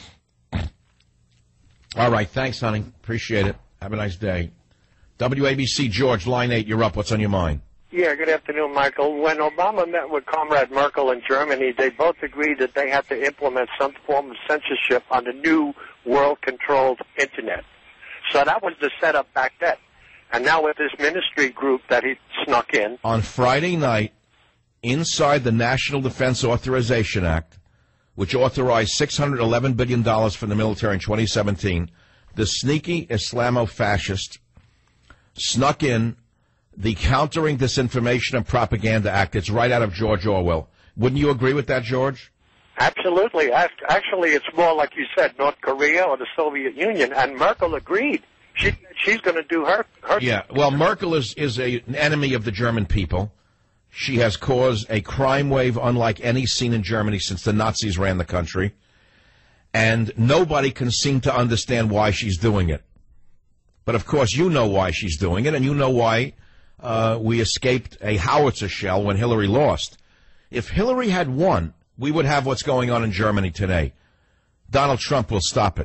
All right. Thanks, honey. Appreciate it. Have a nice day. WABC, George, line 8. You're up. What's on your mind?
Yeah, good afternoon, Michael. When Obama met with Comrade Merkel in Germany, they both agreed that they had to implement some form of censorship on the new world-controlled Internet. So that was the setup back then. And now with this ministry group that he snuck in.
On Friday night, inside the National Defense Authorization Act, which authorized $611 billion for the military in 2017, the sneaky Islamo-fascist snuck in the Countering Disinformation and Propaganda Act. It's right out of George Orwell. Wouldn't you agree with that, George?
Absolutely. Actually, it's more like you said, North Korea or the Soviet Union, and Merkel agreed. She's going to do her.
Yeah, well, Merkel is an enemy of the German people. She has caused a crime wave unlike any seen in Germany since the Nazis ran the country. And nobody can seem to understand why she's doing it. But, of course, you know why she's doing it, and you know why we escaped a howitzer shell when Hillary lost. If Hillary had won, we would have what's going on in Germany today. Donald Trump will stop it.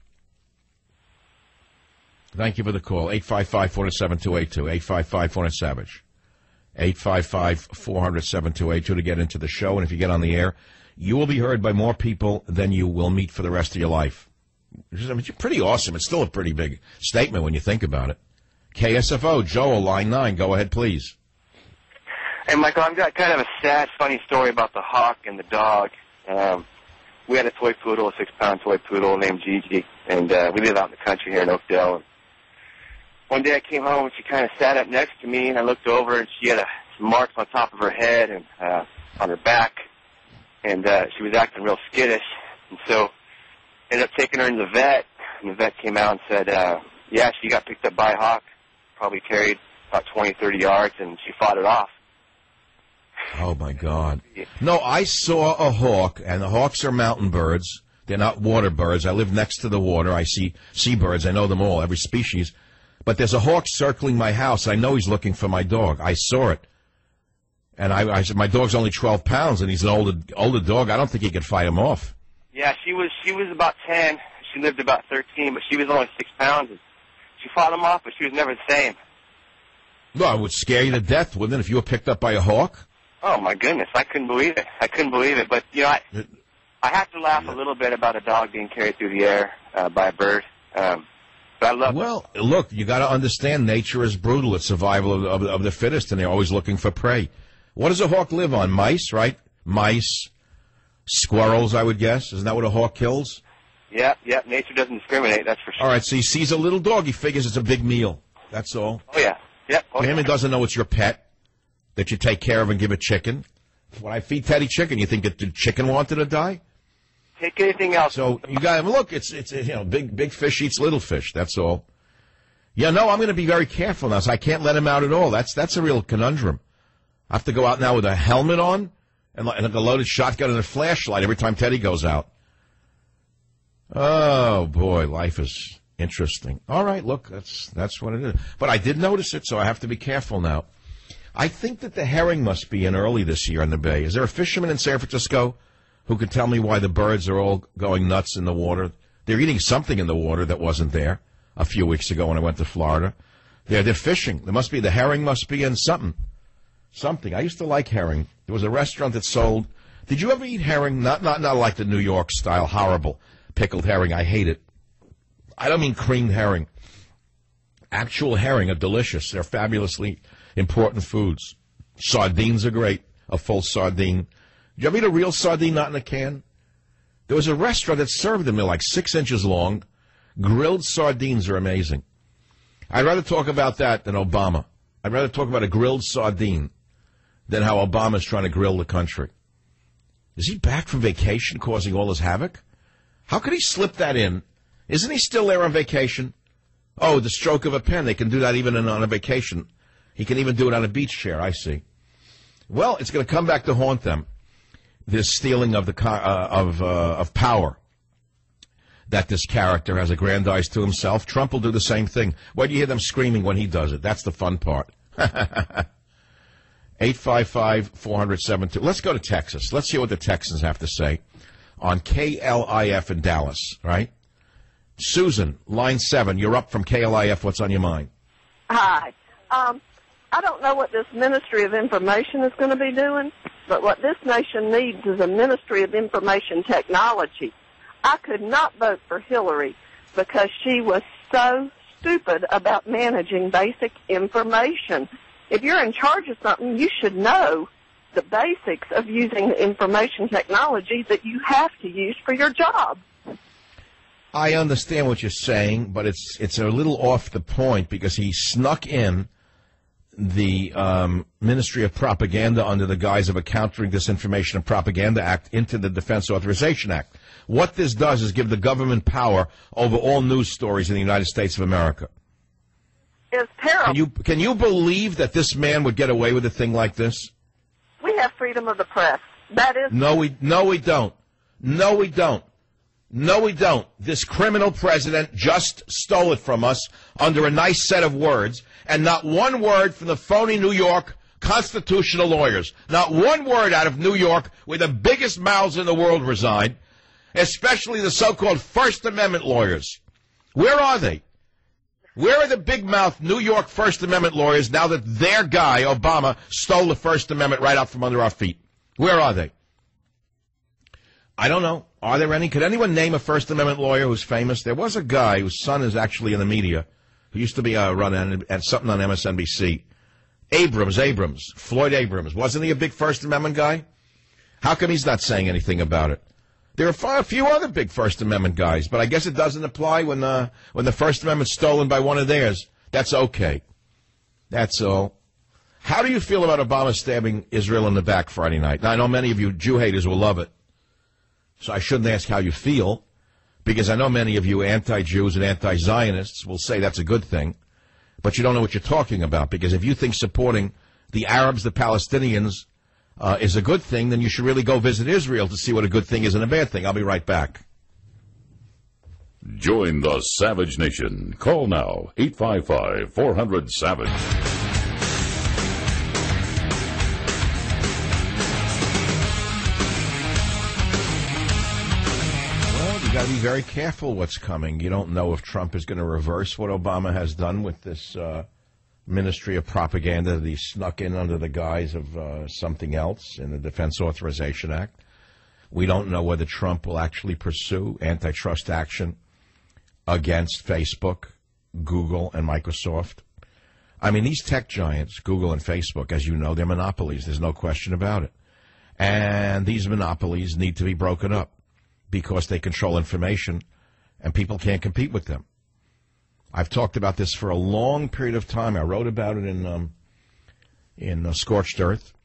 Thank you for the call. 855-407-282. 855-400-SAVAGE. 855-400-7282 to get into the show. And if you get on the air, you will be heard by more people than you will meet for the rest of your life. I mean, it's pretty awesome. It's still a pretty big statement when you think about it. KSFO, Joel, line 9. Go ahead, please.
Hey, Michael, I've got kind of a sad, funny story about the hawk and the dog. We had a toy poodle, a 6-pound toy poodle named Gigi, and we live out in the country here in Oakdale. And one day I came home and she kind of sat up next to me, and I looked over and she had some marks on top of her head and on her back, and she was acting real skittish. And so I ended up taking her to the vet, and the vet came out and said, yeah, she got picked up by a hawk, probably carried about 20, 30 yards, and she fought it off.
Oh, my God. No, I saw a hawk, and the hawks are mountain birds. They're not water birds. I live next to the water. I see seabirds. I know them all, every species. But there's a hawk circling my house. I know he's looking for my dog. I saw it. And I said, my dog's only 12 pounds, and he's an older dog. I don't think he could fight him off.
Yeah, she was about 10. She lived about 13, but she was only 6 pounds. She fought him off, but she was never the same.
No, it would scare you to death, wouldn't it, if you were picked up by a hawk?
Oh, my goodness. I couldn't believe it. But, you know, I have to laugh a little bit about a dog being carried through the air by a bird. But I love
Well, look, you got to understand nature is brutal. It's survival of the fittest, and they're always looking for prey. What does a hawk live on? Mice, right? Mice, squirrels, I would guess. Isn't that what a hawk kills?
Yeah. Nature doesn't discriminate, that's for sure.
All right, so he sees a little dog. He figures it's a big meal. That's all.
Oh, yeah. Yep.
To him, he doesn't know it's your pet that you take care of and give it chicken. When I feed Teddy chicken, you think that the chicken wanted to die?
Take anything else.
So you got look. It's big fish eats little fish. That's all. Yeah, no, I'm going to be very careful now. So I can't let him out at all. That's a real conundrum. I have to go out now with a helmet on and a loaded shotgun and a flashlight every time Teddy goes out. Oh boy, life is interesting. All right, look, that's what it is. But I did notice it, so I have to be careful now. I think that the herring must be in early this year in the Bay. Is there a fisherman in San Francisco who could tell me why the birds are all going nuts in the water? They're eating something in the water that wasn't there a few weeks ago when I went to Florida. They're fishing. The herring must be in something. I used to like herring. There was a restaurant that sold. Did you ever eat herring? Not like the New York style horrible pickled herring. I hate it. I don't mean creamed herring. Actual herring are delicious. They're fabulously important foods. Sardines are great. A full sardine. Did you ever eat a real sardine not in a can? There was a restaurant that served them. They're like 6 inches long. Grilled sardines are amazing. I'd rather talk about that than Obama. I'd rather talk about a grilled sardine than how Obama's trying to grill the country. Is he back from vacation causing all this havoc? How could he slip that in? Isn't he still there on vacation? Oh, the stroke of a pen. They can do that even on a vacation. He can even do it on a beach chair, I see. Well, it's going to come back to haunt them, this stealing of of power that this character has aggrandized to himself. Trump will do the same thing. Why do you hear them screaming when he does it? That's the fun part. 855-400-72. Let's go to Texas. Let's hear what the Texans have to say on KLIF in Dallas, right? Susan, line 7, you're up from KLIF. What's on your mind?
Hi. I don't know what this Ministry of Information is going to be doing, but what this nation needs is a Ministry of Information Technology. I could not vote for Hillary because she was so stupid about managing basic information. If you're in charge of something, you should know the basics of using information technology that you have to use for your job.
I understand what you're saying, but it's a little off the point because he snuck in the Ministry of Propaganda under the guise of a Countering Disinformation and Propaganda Act into the Defense Authorization Act. What this does is give the government power over all news stories in the United States of America.
It's terrible.
Can you believe that this man would get away with a thing like this?
We have freedom of the press. That is...
No, we don't. No, we don't. No, we don't. This criminal president just stole it from us under a nice set of words, and not one word from the phony New York constitutional lawyers. Not one word out of New York, where the biggest mouths in the world reside, especially the so-called First Amendment lawyers. Where are they? Where are the big-mouth New York First Amendment lawyers now that their guy, Obama, stole the First Amendment right out from under our feet? Where are they? I don't know. Are there any? Could anyone name a First Amendment lawyer who's famous? There was a guy whose son is actually in the media, who used to be running at something on MSNBC. Abrams, Floyd Abrams. Wasn't he a big First Amendment guy? How come he's not saying anything about it? There are a few other big First Amendment guys, but I guess it doesn't apply when the First Amendment's stolen by one of theirs. That's okay. That's all. How do you feel about Obama stabbing Israel in the back Friday night? Now, I know many of you Jew haters will love it, so I shouldn't ask how you feel, because I know many of you anti-Jews and anti-Zionists will say that's a good thing, but you don't know what you're talking about, because if you think supporting the Arabs, the Palestinians, is a good thing, then you should really go visit Israel to see what a good thing is and a bad thing. I'll be right back.
Join the Savage Nation. Call now, 855-400-SAVAGE.
Well, you got to be very careful what's coming. You don't know if Trump is going to reverse what Obama has done with this Ministry of Propaganda that he snuck in under the guise of something else in the Defense Authorization Act. We don't know whether Trump will actually pursue antitrust action against Facebook, Google, and Microsoft. I mean, these tech giants, Google and Facebook, as you know, they're monopolies. There's no question about it. And these monopolies need to be broken up because they control information and people can't compete with them. I've talked about this for a long period of time. I wrote about it in Scorched Earth.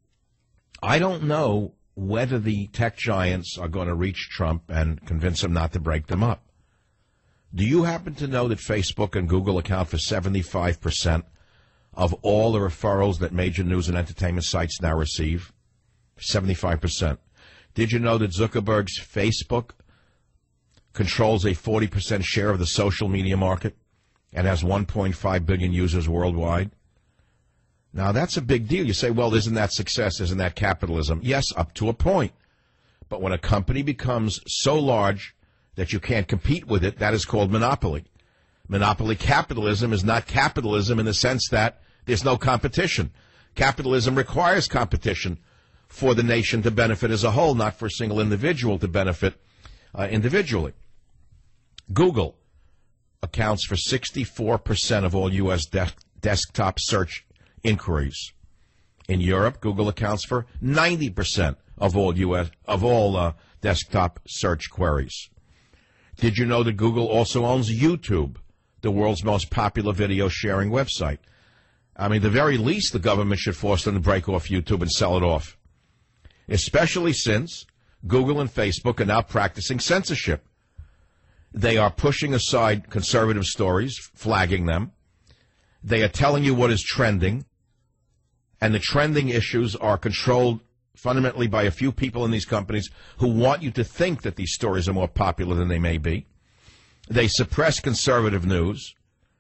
I don't know whether the tech giants are going to reach Trump and convince him not to break them up. Do you happen to know that Facebook and Google account for 75% of all the referrals that major news and entertainment sites now receive? 75%. Did you know that Zuckerberg's Facebook controls a 40% share of the social media market and has 1.5 billion users worldwide? Now, that's a big deal. You say, well, isn't that success? Isn't that capitalism? Yes, up to a point. But when a company becomes so large that you can't compete with it, that is called monopoly. Monopoly capitalism is not capitalism in the sense that there's no competition. Capitalism requires competition for the nation to benefit as a whole, not for a single individual to benefit individually. Google accounts for 64% of all U.S. desktop search inquiries. In Europe, Google accounts for 90% of all desktop search queries. Did you know that Google also owns YouTube, the world's most popular video sharing website? I mean, the very least the government should force them to break off YouTube and sell it off, especially since Google and Facebook are now practicing censorship. They are pushing aside conservative stories, flagging them. They are telling you what is trending, and the trending issues are controlled fundamentally by a few people in these companies who want you to think that these stories are more popular than they may be. They suppress conservative news,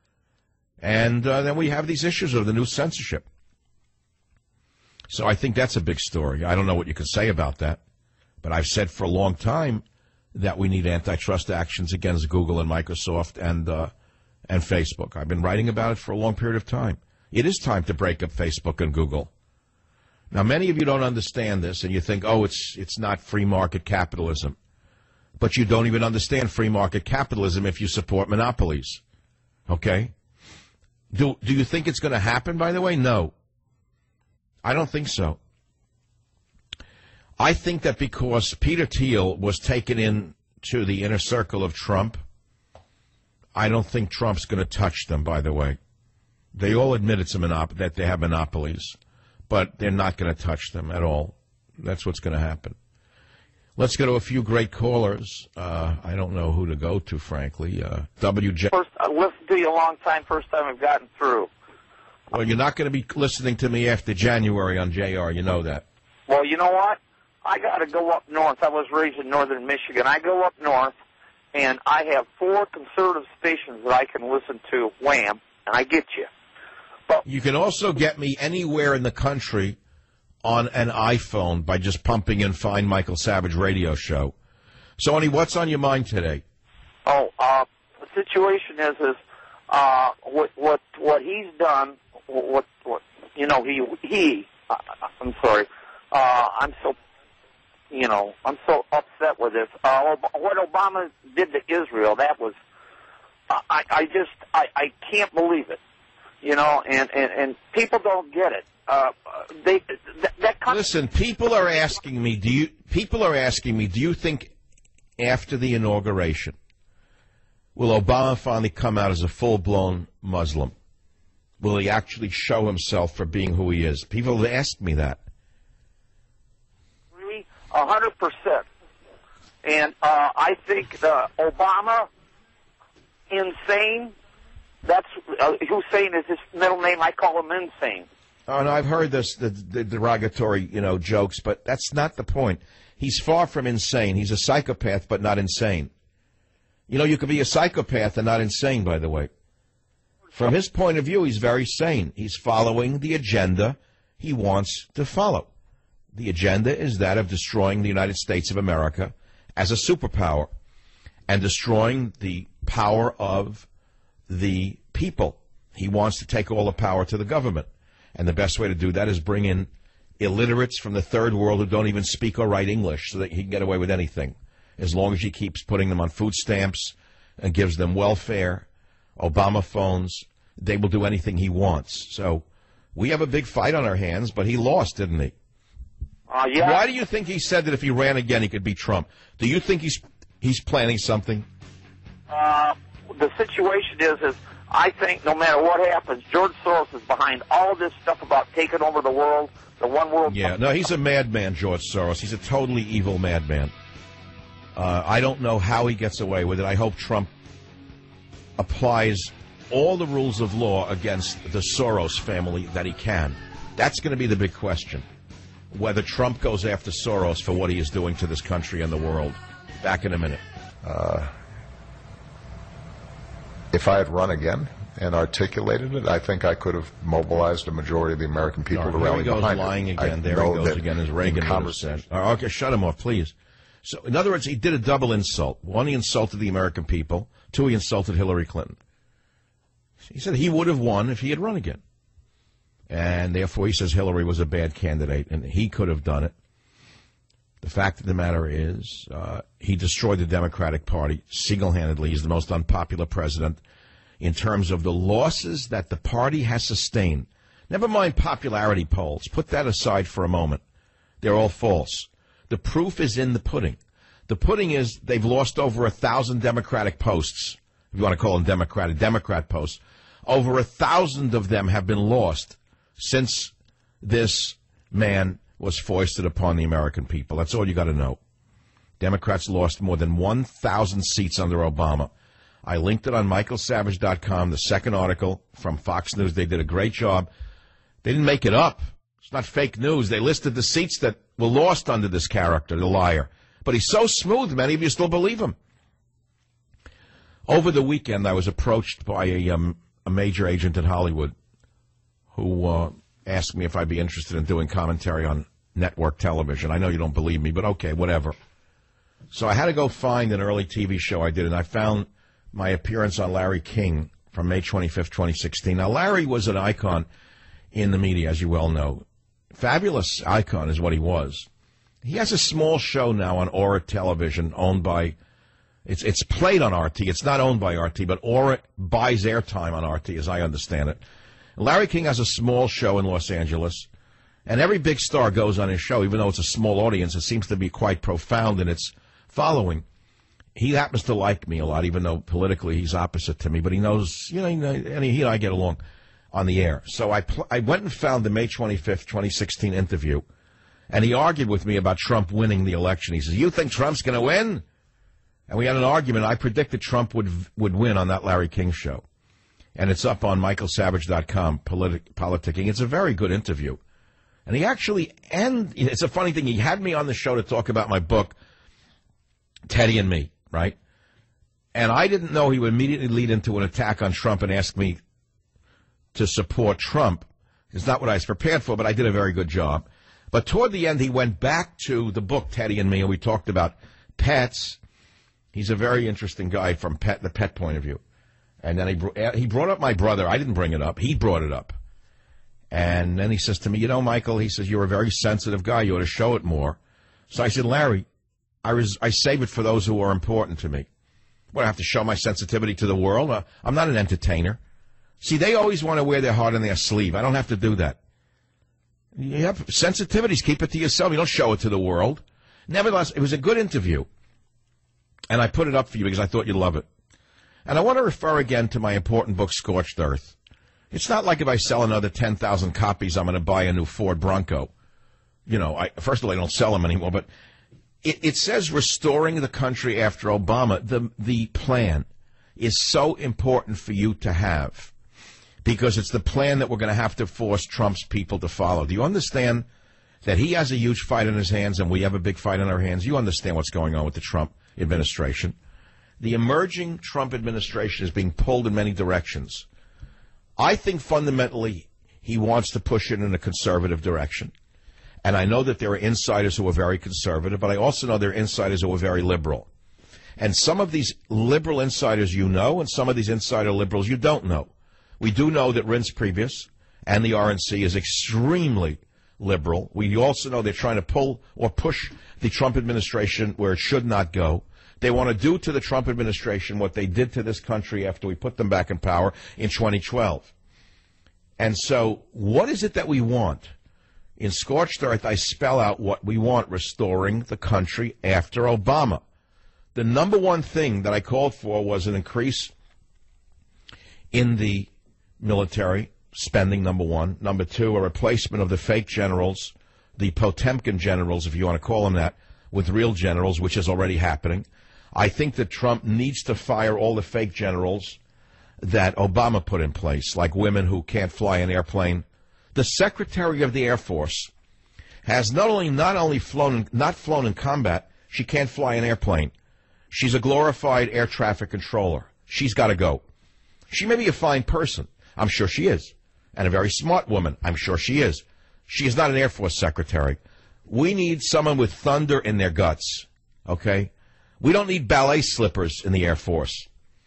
and then we have these issues of the new censorship. So I think that's a big story. I don't know what you can say about that, but I've said for a long time that we need antitrust actions against Google and Microsoft and Facebook. I've been writing about it for a long period of time. It is time to break up Facebook and Google. Now, many of you don't understand this, and you think, oh, it's not free market capitalism. But you don't even understand free market capitalism if you support monopolies. Okay? Do you think it's going to happen, by the way? No. I don't think so. I think that because Peter Thiel was taken into the inner circle of Trump, I don't think Trump's going to touch them, by the way. They all admit that they have monopolies, but they're not going to touch them at all. That's what's going to happen. Let's go to a few great callers. I don't know who to go to, frankly. WJ.
First, I listened to you a long time. First time I've gotten through.
Well, you're not going to be listening to me after January on JR. You know that.
Well, you know what? I got to go up north. I was raised in northern Michigan. I go up north, and I have 4 conservative stations that I can listen to, wham, and I get you.
You can also get me anywhere in the country on an iPhone by just pumping in Find Michael Savage Radio Show. So, Sonny, what's on your mind today?
The situation is what he's done. What you know, I'm sorry. I'm so upset with this. What Obama did to Israel, that was, I can't believe it. You know, and people don't get it.
Listen, people are asking me, do you think after the inauguration, will Obama finally come out as a full-blown Muslim? Will he actually show himself for being who he is? People have asked me that.
100%. And I think Obama, insane. That's Hussein is his middle name. I call him insane.
Oh, no, I've heard the derogatory, jokes, but that's not the point. He's far from insane. He's a psychopath, but not insane. You could be a psychopath and not insane, by the way. From his point of view, he's very sane. He's following the agenda he wants to follow. The agenda is that of destroying the United States of America as a superpower and destroying the power of the people. He wants to take all the power to the government. And the best way to do that is bring in illiterates from the third world who don't even speak or write English so that he can get away with anything. As long as he keeps putting them on food stamps and gives them welfare, Obama phones, they will do anything he wants. So we have a big fight on our hands, but he lost, didn't he?
Yeah.
Why do you think he said that if he ran again, he could beat Trump? Do you think he's planning something?
The situation is I think no matter what happens, George Soros is behind all this stuff about taking over the world, the one world.
Yeah, no, he's a madman, George Soros. He's a totally evil madman. I don't know how he gets away with it. I hope Trump applies all the rules of law against the Soros family that he can. That's going to be the big question, whether Trump goes after Soros for what he is doing to this country and the world. Back in a minute.
If I had run again and articulated it, I think I could have mobilized a majority of the American people to rally behind it.
There he goes lying again. There he goes again, as Reagan would have said. Okay, shut him off, please. So, in other words, he did a double insult. One, he insulted the American people. Two, he insulted Hillary Clinton. He said he would have won if he had run again. And therefore, he says Hillary was a bad candidate, and he could have done it. The fact of the matter is, he destroyed the Democratic Party single-handedly. He's the most unpopular president in terms of the losses that the party has sustained. Never mind popularity polls. Put that aside for a moment. They're all false. The proof is in the pudding. The pudding is they've lost over 1,000 Democratic posts, if you want to call them Democrat posts. Over 1,000 of them have been lost since this man was foisted upon the American people. That's all you got to know. Democrats lost more than 1,000 seats under Obama. I linked it on michaelsavage.com, the second article from Fox News. They did a great job. They didn't make it up. It's not fake news. They listed the seats that were lost under this character, the liar. But he's so smooth, many of you still believe him. Over the weekend, I was approached by a major agent in Hollywood who asked me if I'd be interested in doing commentary on network television. I know you don't believe me, but okay, whatever. So I had to go find an early TV show I did, and I found my appearance on Larry King from May 25th, 2016. Now, Larry was an icon in the media, as you well know. Fabulous icon is what he was. He has a small show now on Aura Television owned by, it's played on RT. It's not owned by RT, but Aura buys airtime on RT, as I understand it. Larry King has a small show in Los Angeles, and every big star goes on his show. Even though it's a small audience, it seems to be quite profound in its following. He happens to like me a lot, even though politically he's opposite to me, but he knows, and he and I get along on the air. So I went and found the May 25th, 2016 interview, and he argued with me about Trump winning the election. He says, "You think Trump's going to win?" And we had an argument. I predicted Trump would win on that Larry King show. And it's up on michaelsavage.com, politicking. It's a very good interview. And he actually, and it's a funny thing, he had me on the show to talk about my book, Teddy and Me, right? And I didn't know he would immediately lead into an attack on Trump and ask me to support Trump. It's not what I was prepared for, but I did a very good job. But toward the end, he went back to the book, Teddy and Me, and we talked about pets. He's a very interesting guy from the pet point of view. And then he brought up my brother. I didn't bring it up. He brought it up. And then he says to me, you know, Michael, he says, you're a very sensitive guy. You ought to show it more. So I said, Larry, I save it for those who are important to me. What, I have to show my sensitivity to the world? I'm not an entertainer. See, they always want to wear their heart on their sleeve. I don't have to do that. You have sensitivities. Keep it to yourself. You don't show it to the world. Nevertheless, it was a good interview. And I put it up for you because I thought you'd love it. And I want to refer again to my important book, Scorched Earth. It's not like if I sell another 10,000 copies, I'm going to buy a new Ford Bronco. You know, first of all, I don't sell them anymore, but it says restoring the country after Obama. The plan is so important for you to have because it's the plan that we're going to have to force Trump's people to follow. Do you understand that he has a huge fight in his hands and we have a big fight in our hands? You understand what's going on with the Trump administration. The emerging Trump administration is being pulled in many directions. I think fundamentally he wants to push it in a conservative direction. And I know that there are insiders who are very conservative, but I also know there are insiders who are very liberal. And some of these liberal insiders you know, and some of these insider liberals you don't know. We do know that Reince Priebus and the RNC is extremely liberal. We also know they're trying to pull or push the Trump administration where it should not go. They want to do to the Trump administration what they did to this country after we put them back in power in 2012. And so what is it that we want? In Scorched Earth, I spell out what we want, restoring the country after Obama. The number one thing that I called for was an increase in the military spending, number one. Number two, a replacement of the fake generals, the Potemkin generals, if you want to call them that, with real generals, which is already happening. I think that Trump needs to fire all the fake generals that Obama put in place, like women who can't fly an airplane. The Secretary of the Air Force has not only flown in combat, she can't fly an airplane. She's a glorified air traffic controller. She's got to go. She may be a fine person. I'm sure she is. And a very smart woman. I'm sure she is. She is not an Air Force secretary. We need someone with thunder in their guts. Okay? We don't need ballet slippers in the Air Force.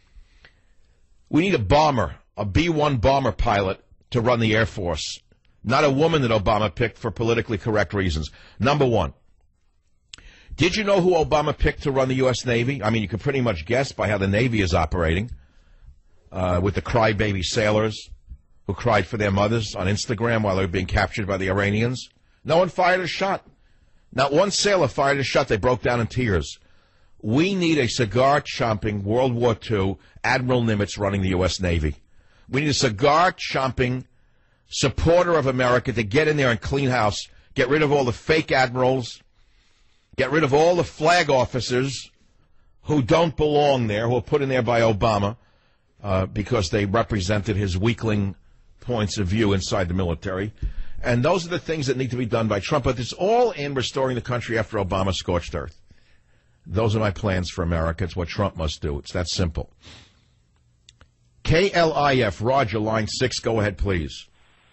We need a bomber, a B-1 bomber pilot to run the Air Force. Not a woman that Obama picked for politically correct reasons. Number one, did you know who Obama picked to run the U.S. Navy? I mean, you can pretty much guess by how the Navy is operating, with the crybaby sailors who cried for their mothers on Instagram while they were being captured by the Iranians. No one fired a shot. Not one sailor fired a shot. They broke down in tears. We need a cigar-chomping World War II Admiral Nimitz running the U.S. Navy. We need a cigar-chomping supporter of America to get in there and clean house, get rid of all the fake admirals, get rid of all the flag officers who don't belong there, who were put in there by Obama because they represented his weakling points of view inside the military. And those are the things that need to be done by Trump. But it's all in restoring the country after Obama, Scorched Earth. Those are my plans for America. It's what Trump must do. It's that simple. KLIF, Roger, line 6. Go ahead, please.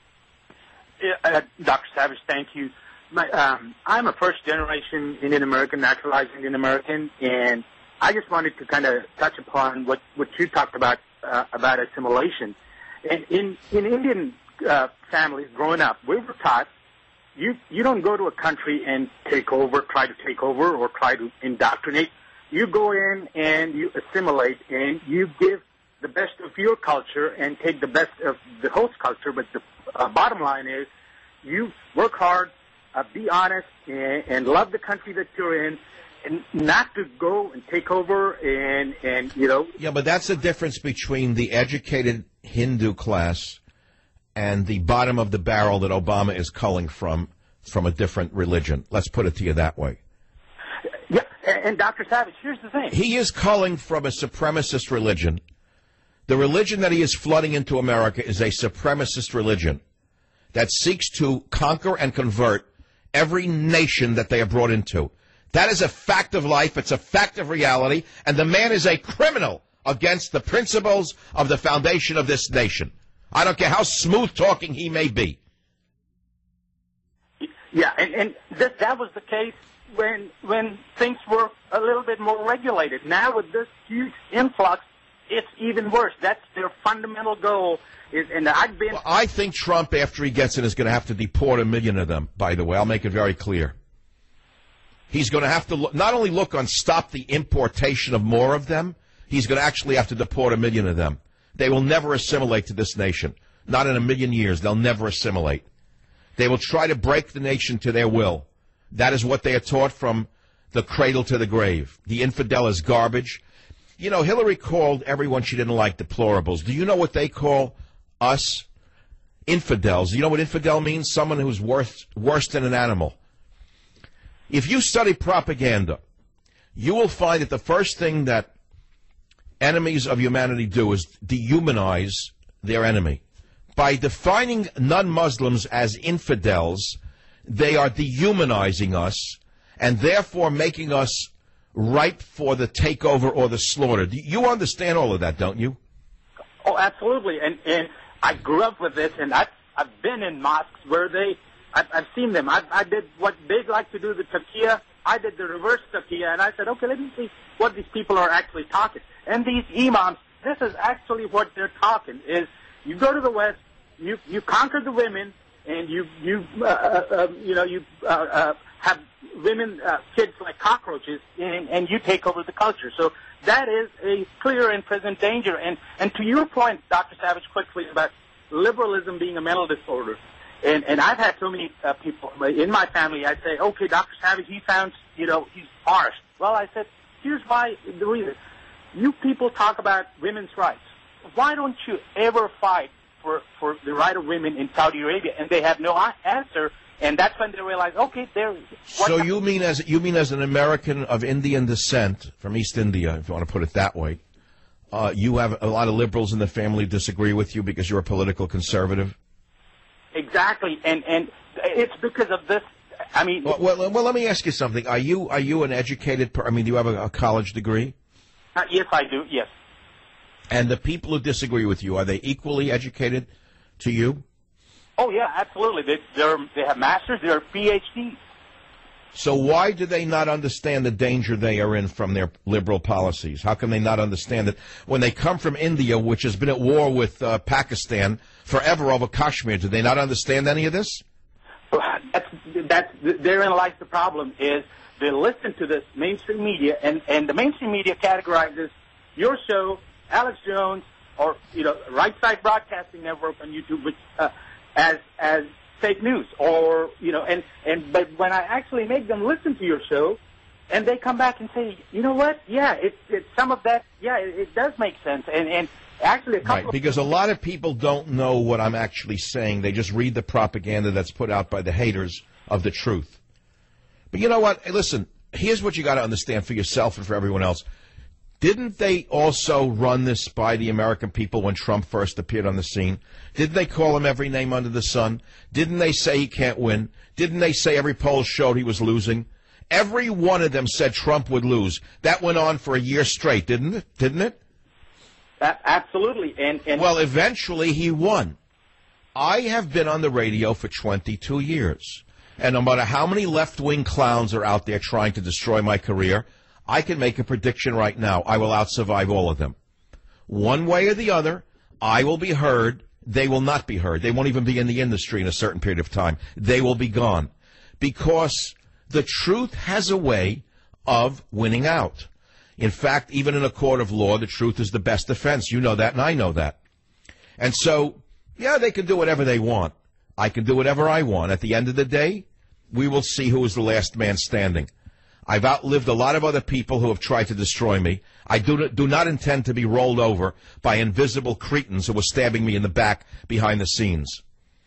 Dr. Savage, thank you. I'm a first-generation Indian American, naturalized Indian American, and I just wanted to kind of touch upon what you talked about assimilation. And in Indian families growing up, we were taught you don't go to a country and try to take over, or try to indoctrinate. You go in and you assimilate, and you give the best of your culture and take the best of the host culture. But the bottom line is, you work hard, be honest, and love the country that you're in, and not to go and take over and you know.
Yeah, but that's the difference between the educated Hindu class and the bottom of the barrel that Obama is culling from a different religion. Let's put it to you that way.
Yeah, and Dr. Savage, here's the thing.
He is culling from a supremacist religion. The religion that he is flooding into America is a supremacist religion that seeks to conquer and convert every nation that they are brought into. That is a fact of life. It's a fact of reality. And the man is a criminal against the principles of the foundation of this nation. I don't care how smooth-talking he may be.
Yeah, and that was the case when things were a little bit more regulated. Now with this huge influx, it's even worse. That's their fundamental goal. Well,
I think Trump, after he gets in, is going to have to deport 1 million of them, by the way. I'll make it very clear. He's going to have to not only look on stop the importation of more of them, he's going to actually have to deport 1 million of them. They will never assimilate to this nation. Not in 1 million years. They'll never assimilate. They will try to break the nation to their will. That is what they are taught from the cradle to the grave. The infidel is garbage. You know, Hillary called everyone she didn't like deplorables. Do you know what they call us? Infidels. You know what infidel means? Someone who's worse than an animal. If you study propaganda, you will find that the first thing that enemies of humanity do is dehumanize their enemy. By defining non-Muslims as infidels, they are dehumanizing us and therefore making us ripe for the takeover or the slaughter. You understand all of that, don't you?
Oh, absolutely. And I grew up with this, and I've been in mosques where I've seen them. I did what they like to do, the taqiyya. I did the reverse taqiyya, and I said, okay, let me see what these people are actually talking. And these imams, this is actually what they're talking, is you go to the West, you conquer the women, and you have women, kids like cockroaches, and you take over the culture. So that is a clear and present danger. And to your point, Dr. Savage, quickly about liberalism being a mental disorder, and I've had so many people in my family, I'd say, okay, Dr. Savage, he sounds, he's harsh. Well, I said, here's the reason. You people talk about women's rights. Why don't you ever fight for the right of women in Saudi Arabia? And they have no answer. And that's when they realize, okay,
So you mean as an American of Indian descent from East India, if you want to put it that way, you have a lot of liberals in the family disagree with you because you're a political conservative?
Exactly, and it's because of this. I mean,
well, let me ask you something. Are you an educated? Do you have a college degree?
Yes, I do. Yes.
And the people who disagree with you, are they equally educated to you?
Oh yeah, absolutely. They have masters. They're PhDs.
So why do they not understand the danger they are in from their liberal policies? How can they not understand it when they come from India, which has been at war with Pakistan forever over Kashmir? Do they not understand any of this?
Therein lies the problem. Is they listen to this mainstream media, and the mainstream media categorizes your show, Alex Jones, or Right Side Broadcasting Network on YouTube, which as fake news, or but when I actually make them listen to your show, and they come back and say, you know what? Yeah, it's some of that. Yeah, it does make sense, and actually a couple.
Right, because a lot of people don't know what I'm actually saying. They just read the propaganda that's put out by the haters of the truth. But you know what? Hey, listen, here's what you got to understand for yourself and for everyone else. Didn't they also run this by the American people when Trump first appeared on the scene? Didn't they call him every name under the sun? Didn't they say he can't win? Didn't they say every poll showed he was losing? Every one of them said Trump would lose. That went on for a year straight, didn't it?
Absolutely. And
well, eventually he won. I have been on the radio for 22 years. And no matter how many left-wing clowns are out there trying to destroy my career, I can make a prediction right now. I will outsurvive all of them. One way or the other, I will be heard. They will not be heard. They won't even be in the industry in a certain period of time. They will be gone. Because the truth has a way of winning out. In fact, even in a court of law, the truth is the best defense. You know that, and I know that. And so, yeah, they can do whatever they want. I can do whatever I want. At the end of the day, we will see who is the last man standing. I've outlived a lot of other people who have tried to destroy me. I do not intend to be rolled over by invisible cretins who were stabbing me in the back behind the scenes.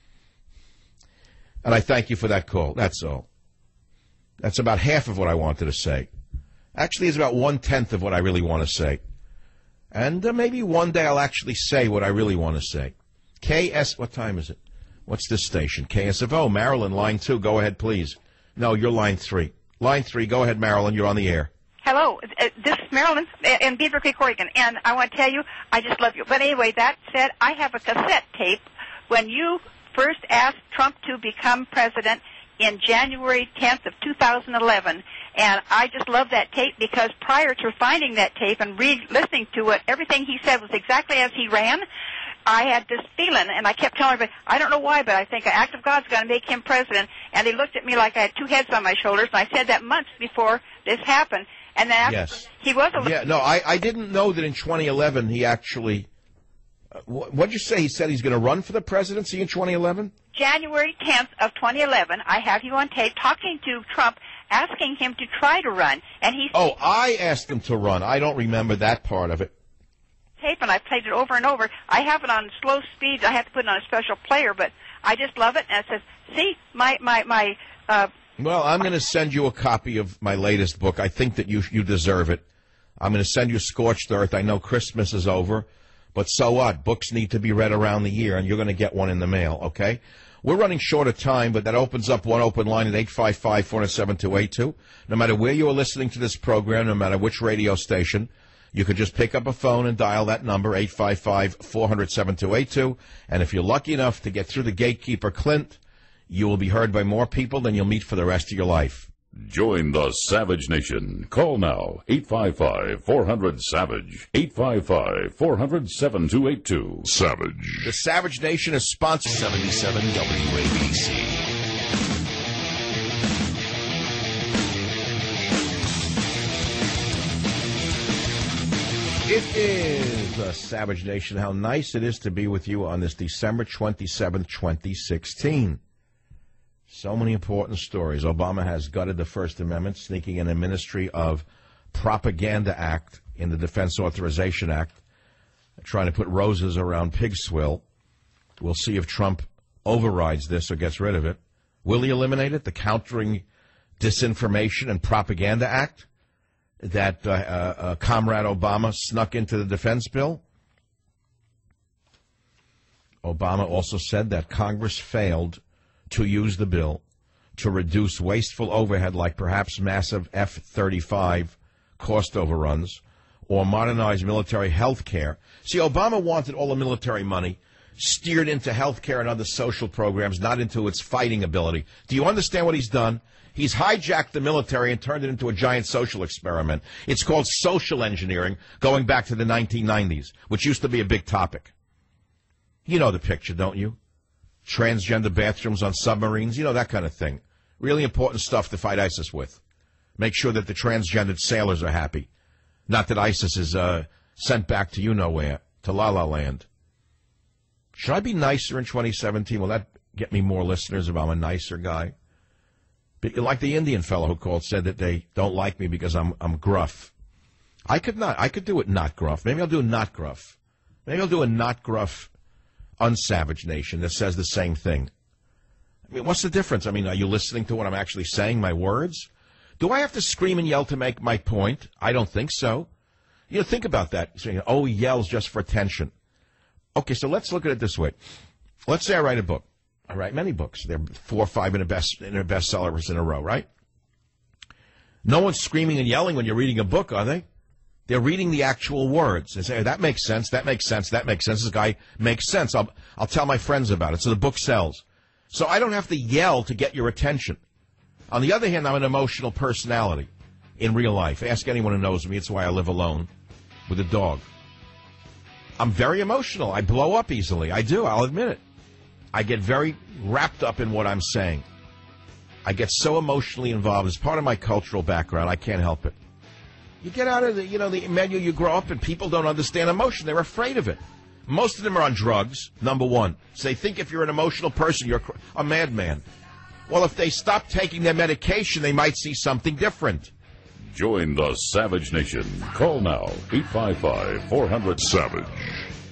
And I thank you for that call. That's all. That's about half of what I wanted to say. Actually, it's about 1/10 of what I really want to say. And maybe one day I'll actually say what I really want to say. What time is it? What's this station? KSFO, Maryland, line 2. Go ahead, please. No, you're line 3. Line 3, go ahead, Marilyn, you're on the air.
Hello, this is Marilyn in Beaver Creek, Oregon, and I want to tell you, I just love you. But anyway, that said, I have a cassette tape when you first asked Trump to become president in January 10th of 2011, and I just love that tape because prior to finding that tape and listening to it, everything he said was exactly as he ran. I had this feeling, and I kept telling everybody, I don't know why, but I think an act of God's going to make him president. And they looked at me like I had two heads on my shoulders, and I said that months before this happened. And then after, he was a...
Yeah, no, I didn't know that in 2011 he actually... what did you say? He said he's going to run for the presidency in 2011?
January 10th of 2011, I have you on tape talking to Trump, asking him to try to run. And he...
Oh, I asked him to run. I don't remember that part of it.
Tape, and I played it over and over. I have it on slow speed. I have to put it on a special player, but I just love it. And it says, see,
Well, I'm going to send you a copy of my latest book. I think that you deserve it. I'm going to send you Scorched Earth. I know Christmas is over, but so what? Books need to be read around the year, and you're going to get one in the mail, okay? We're running short of time, but that opens up one open line at 855-407-282. No matter where you are listening to this program, no matter which radio station, you could just pick up a phone and dial that number, 855-407-282. And if you're lucky enough to get through the gatekeeper, Clint, you will be heard by more people than you'll meet for the rest of your life.
Join the Savage Nation. Call now, 855-400-SAVAGE, 855-400-7282. Savage.
The Savage Nation is sponsored 77 WABC. It is the Savage Nation. How nice it is to be with you on this December 27th, 2016. So many important stories. Obama has gutted the First Amendment, sneaking in a Ministry of Propaganda Act in the Defense Authorization Act, trying to put roses around pig swill. We'll see if Trump overrides this or gets rid of it. Will he eliminate it? The Countering Disinformation and Propaganda Act that Comrade Obama snuck into the defense bill. Obama also said that Congress failed to use the bill to reduce wasteful overhead like perhaps massive F-35 cost overruns or modernize military health care. See, Obama wanted all the military money steered into health care and other social programs, not into its fighting ability. Do you understand what he's done? He's hijacked the military and turned it into a giant social experiment. It's called social engineering, going back to the 1990s, which used to be a big topic. You know the picture, don't you? Transgender bathrooms on submarines, you know, that kind of thing. Really important stuff to fight ISIS with. Make sure that the transgendered sailors are happy. Not that ISIS is sent back to you-know-where, to La La Land. Should I be nicer in 2017? Will that get me more listeners if I'm a nicer guy? Like the Indian fellow who called, said that they don't like me because I'm gruff. I could do it not gruff. Maybe I'll do not gruff. Maybe I'll do a not gruff unsavage nation that says the same thing. I mean, what's the difference? I mean, are you listening to what I'm actually saying, my words? Do I have to scream and yell to make my point? I don't think so. You know, think about that. So, he yells just for attention. Okay, so let's look at it this way. Let's say I write a book. I write many books. There are 4 or 5 in a bestsellers in a row, right? No one's screaming and yelling when you're reading a book, are they? They're reading the actual words. They say, that makes sense, that makes sense, that makes sense. This guy makes sense. I'll tell my friends about it. So the book sells. So I don't have to yell to get your attention. On the other hand, I'm an emotional personality in real life. Ask anyone who knows me. It's why I live alone with a dog. I'm very emotional. I blow up easily. I do. I'll admit it. I get very wrapped up in what I'm saying. I get so emotionally involved. It's part of my cultural background. I can't help it. You get out of the menu, you grow up, and people don't understand emotion. They're afraid of it. Most of them are on drugs, number one. So they think if you're an emotional person, you're a madman. Well, if they stop taking their medication, they might see something different.
Join the Savage Nation. Call now, 855-400-SAVAGE.